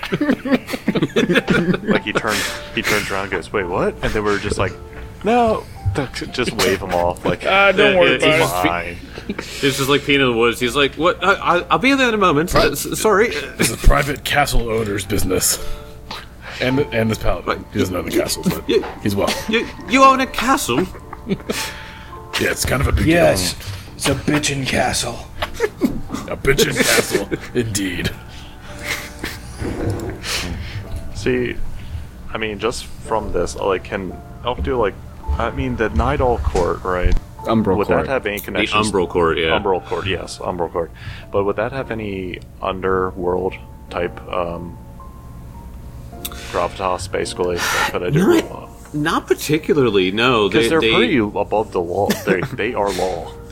Like he turns, he turns around and goes, "Wait, what?" And then we're just like, "No." Just wave him off. Like, Ah, don't worry it- about it's it. fine. It's just like Peanut in the Woods. He's like, "What? I, I, I'll be there in a moment. Uh, s- sorry." This is private castle owner's business. And and this paladin. He doesn't own the castle, but You, he's well. you, you own a castle? Yeah, it's kind of a big Yes, it's a bitchin' castle. deal. A bitchin' castle, indeed. See, I mean, just from this, like, can Elf do like? I mean, the Nidal Court, right? Umbral Would Court. that have any The connections? Umbral Court, yeah. Umbral Court, yes, Umbral Court. But would that have any underworld type um, gravitas, basically? That could I do? Not, not particularly, no. Because They, they're they, pretty above the law. They they are law.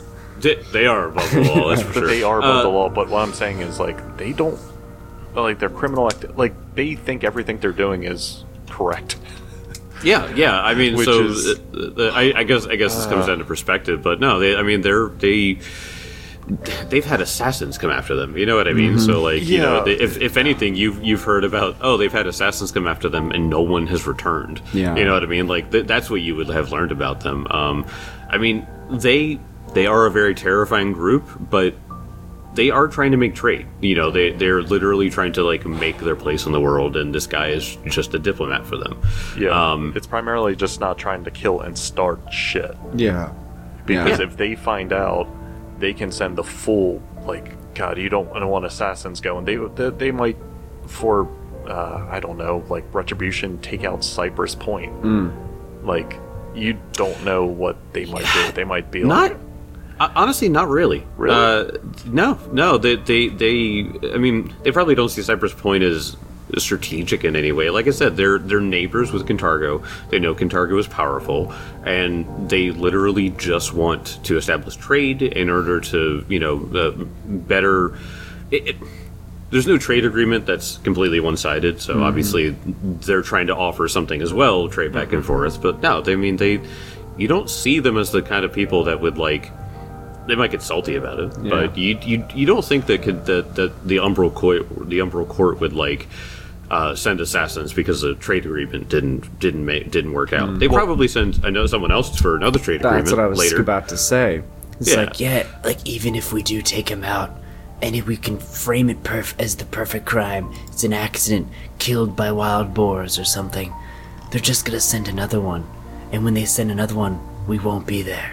They, they are above the law, that's for sure. They are above Uh, the law, but what I'm saying is, like, they don't, like, their criminal act, like, they think everything they're doing is correct. Yeah, yeah. I mean, Which so is- uh, uh, I, I guess I guess this comes down to perspective, but no, they. I mean, they're they. They've had assassins come after them. You know what I mean? So, like, you know, Yeah. they, if if anything, you've you've heard about oh, they've had assassins come after them and no one has returned. Yeah. You know what I mean? Like th- that's what you would have learned about them. Um, I mean, they they are a very terrifying group, but they are trying to make trade. You know, they they're literally trying to like make their place in the world, and this guy is just a diplomat for them. Yeah, Um, it's primarily just not trying to kill and start shit. Yeah. Because Yeah. if they find out, they can send the full, like, God, you don't want assassins going. They they, they might, for, uh, I don't know, like, retribution, take out Cypress Point. Like, you don't know what they might do. They might be Not like, uh, honestly, not really. Really? Uh, no, no. They, they, they. I mean, they probably don't see Cypress Point as strategic in any way. Like I said, they're they're neighbors with Cantargo. They know Cantargo is powerful, and they literally just want to establish trade in order to, you know, uh, better. It, it, there's no trade agreement that's completely one-sided, so obviously they're trying to offer something as well, trade back and forth. But no, they I mean they. You don't see them as the kind of people that would like. They might get salty about it, Yeah. but you, you you don't think that could that, that the Umbral court the Umbral court would like uh, send assassins because the trade agreement didn't didn't make didn't work out. They probably send I know someone else for another trade That's agreement what I was later. about to say. It's Yeah. like, yeah, like even if we do take him out, and if we can frame it perf- as the perfect crime, it's an accident, killed by wild boars or something, they're just gonna send another one. And when they send another one, we won't be there.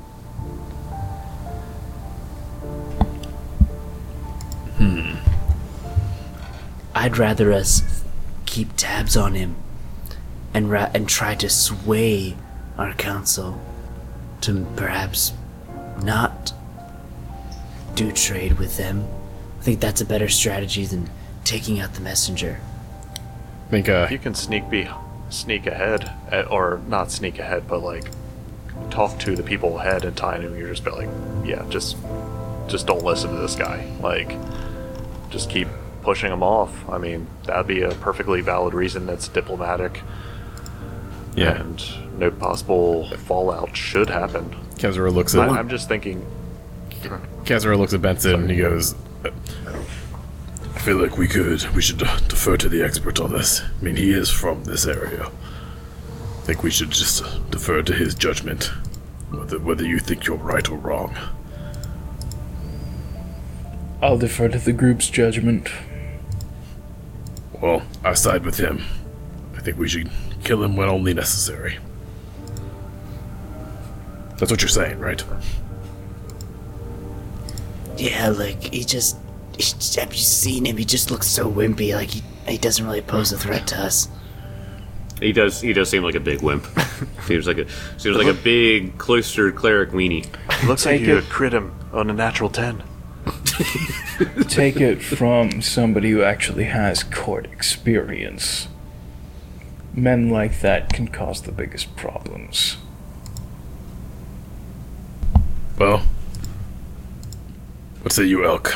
I'd rather us keep tabs on him and ra- and try to sway our council to perhaps not do trade with them. I think that's a better strategy than taking out the messenger. I think uh, you can sneak be sneak ahead, eh, or not sneak ahead, but like talk to the people ahead in time, and you're just be like, yeah, just just don't listen to this guy. Like, just keep pushing him off. I mean, that'd be a perfectly valid reason that's diplomatic. yeah. And no possible fallout should happen. Kezra looks I, at I'm just thinking, Kezra looks at Benson and he goes, I feel like we could, we should uh, defer to the expert on this. I mean, he is from this area. I think we should just uh, defer to his judgment, whether, whether you think you're right or wrong. I'll defer to the group's judgment. Well, I side with him. I think we should kill him when only necessary. That's what you're saying, right? Yeah, like he just, he, have you seen him? He just looks so wimpy. Like he, he doesn't really pose a threat to us. He does he does seem like a big wimp. seems like a seems like a big cloistered cleric weenie. looks like Take you it. crit him on a natural ten. Take it from somebody who actually has court experience. Men like that can cause the biggest problems. Well, what say you, Elk?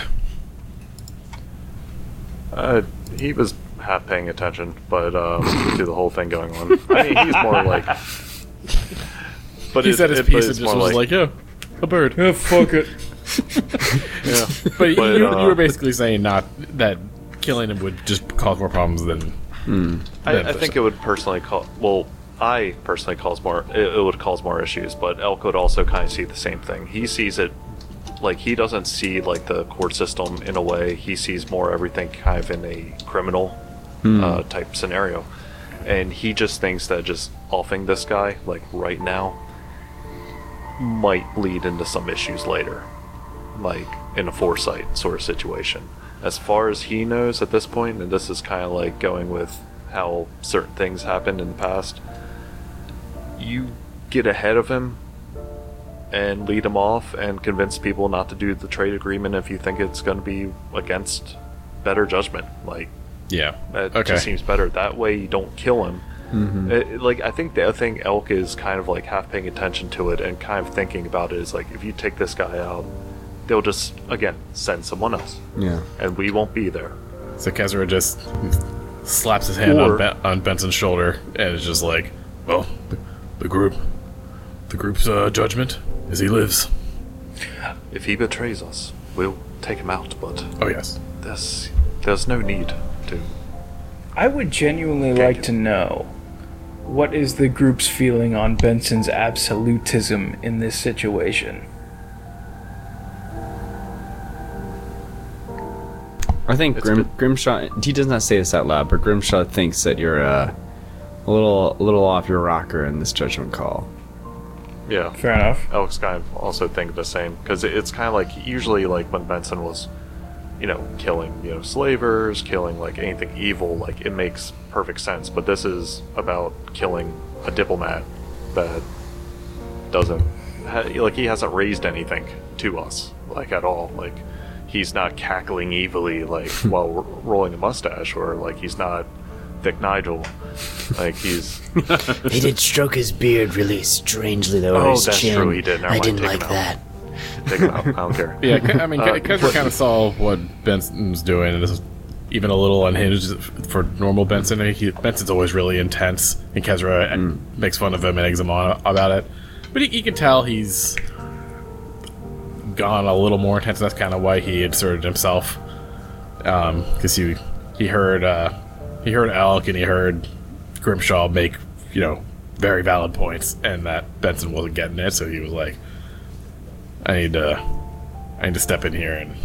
Uh, he was half paying attention, but um, to the whole thing going on. I mean, he's more like. But he it- said his it- but piece and it's just more was like, oh, a bird. Yeah, fuck it. yeah. But, But, you, uh, you were basically saying not that killing him would just cause more problems than. I, than I think it would personally cause. Well, I personally cause more. It, it would cause more issues, but Elk would also kind of see the same thing. He sees it like he doesn't see like the court system in a way. He sees more everything kind of in a criminal uh, type scenario, and he just thinks that just offing this guy like right now might lead into some issues later, like in a foresight sort of situation. As far as he knows at this point, and this is kind of like going with how certain things happened in the past, you get ahead of him and lead him off and convince people not to do the trade agreement if you think it's going to be against better judgment. Like, Yeah. that Okay. just seems better. That way you don't kill him, Mm-hmm. It, like, I think the other thing Elk is kind of like half paying attention to it and kind of thinking about it is like, if you take this guy out, they'll just, again, send someone else. Yeah. And we won't be there. So Kezra just slaps his hand Or- on, ben- on Benson's shoulder and is just like, Well, the, the group, the group's uh, judgment is he lives. If he betrays us, we'll take him out, but Oh yes. there's, there's no need to. I would genuinely like to know what is the group's feeling on Benson's absolutism in this situation. I think It's Grim, good. Grimshot. He does not say this out loud, but Grimshot thinks that you're uh, a little, a little off your rocker in this judgment call. Yeah. Fair enough. Elk's kind of also think the same because it's kind of like usually like when Benson was, you know, killing you know slavers, killing like anything evil, like it makes perfect sense. But this is about killing a diplomat that doesn't ha- like he hasn't raised anything to us like at all. Like he's not cackling evilly like while ro- rolling a mustache, or like he's not Thick Nigel. Like he's He did stroke his beard really strangely, though. or Oh, his that's chin. true, he did. Never I mind, didn't take him like out. that. take him out. I don't care. yeah, Ke- I mean, Uh, Ke- Kezra kind of saw what Benson's doing, and this is even a little unhinged for normal Benson. He, Benson's always really intense, and Kezra uh, makes fun of him and eggs him on about it. But he, you can tell he's gone a little more intense. That's kind of why he inserted himself, because he he heard uh, he heard Elk and he heard Grimshaw make you know very valid points, and that Benson wasn't getting it, so he was like, I need to I need to step in here and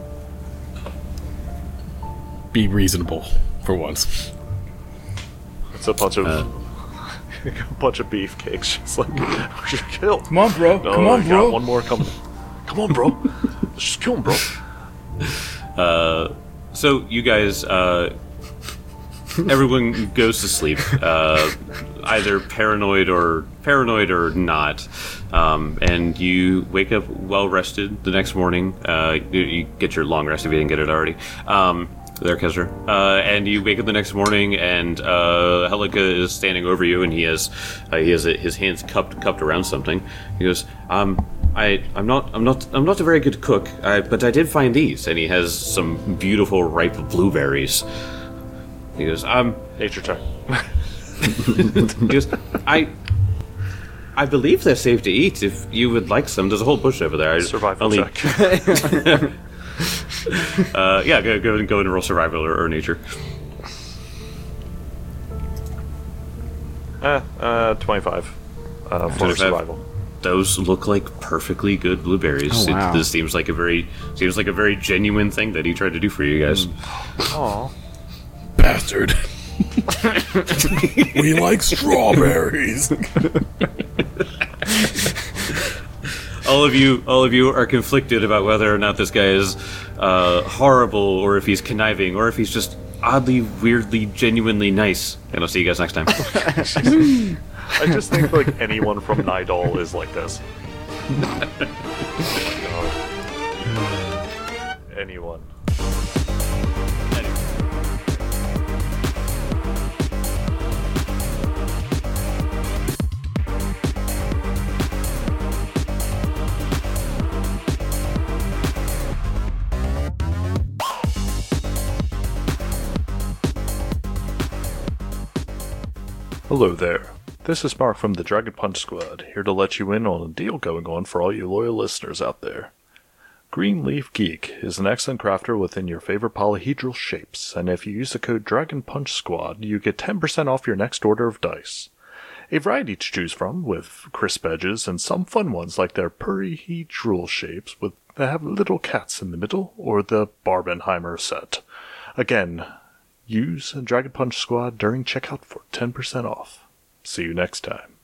be reasonable for once. It's a bunch of a bunch of beefcakes. Just like we should kill. Come on, bro. No, Come on, I got bro. one more coming. Come on, bro. Let's just kill him, bro. Uh, so you guys, uh, everyone goes to sleep, uh, either paranoid or paranoid or not, um, and you wake up well rested the next morning. Uh, you, you get your long rest if you didn't get it already. Um, there, Kezra. Uh, and you wake up the next morning, and uh, Helika is standing over you, and he has uh, he has uh, his hands cupped cupped around something. He goes, um. I, I'm not I'm not I'm not a very good cook, I, but I did find these, and he has some beautiful ripe blueberries. He goes, um, Nature check. he goes, I I believe they're safe to eat if you would like some. There's a whole bush over there. I Survival only- check. Uh, yeah, go go and go and roll survival or, or nature. eh, uh, twenty-five. Uh, for twenty-five. survival. Those look like perfectly good blueberries. Oh, wow. It, this seems like a very seems like a very genuine thing that he tried to do for you guys. Aw. Bastard. We like strawberries. all of you all of you are conflicted about whether or not this guy is uh, horrible, or if he's conniving, or if he's just oddly, weirdly, genuinely nice. And I'll see you guys next time. I just think like anyone from Nidal is like this. God. Anyone. Hello there. This is Mark from the Dragon Punch Squad, here to let you in on a deal going on for all you loyal listeners out there. Greenleaf Geek is an excellent crafter within your favorite polyhedral shapes, and if you use the code Dragon Punch Squad, you get ten percent off your next order of dice. A variety to choose from, with crisp edges and some fun ones like their polyhedral shapes with that have little cats in the middle, or the Barbenheimer set. Again, use Dragon Punch Squad during checkout for ten percent off. See you next time.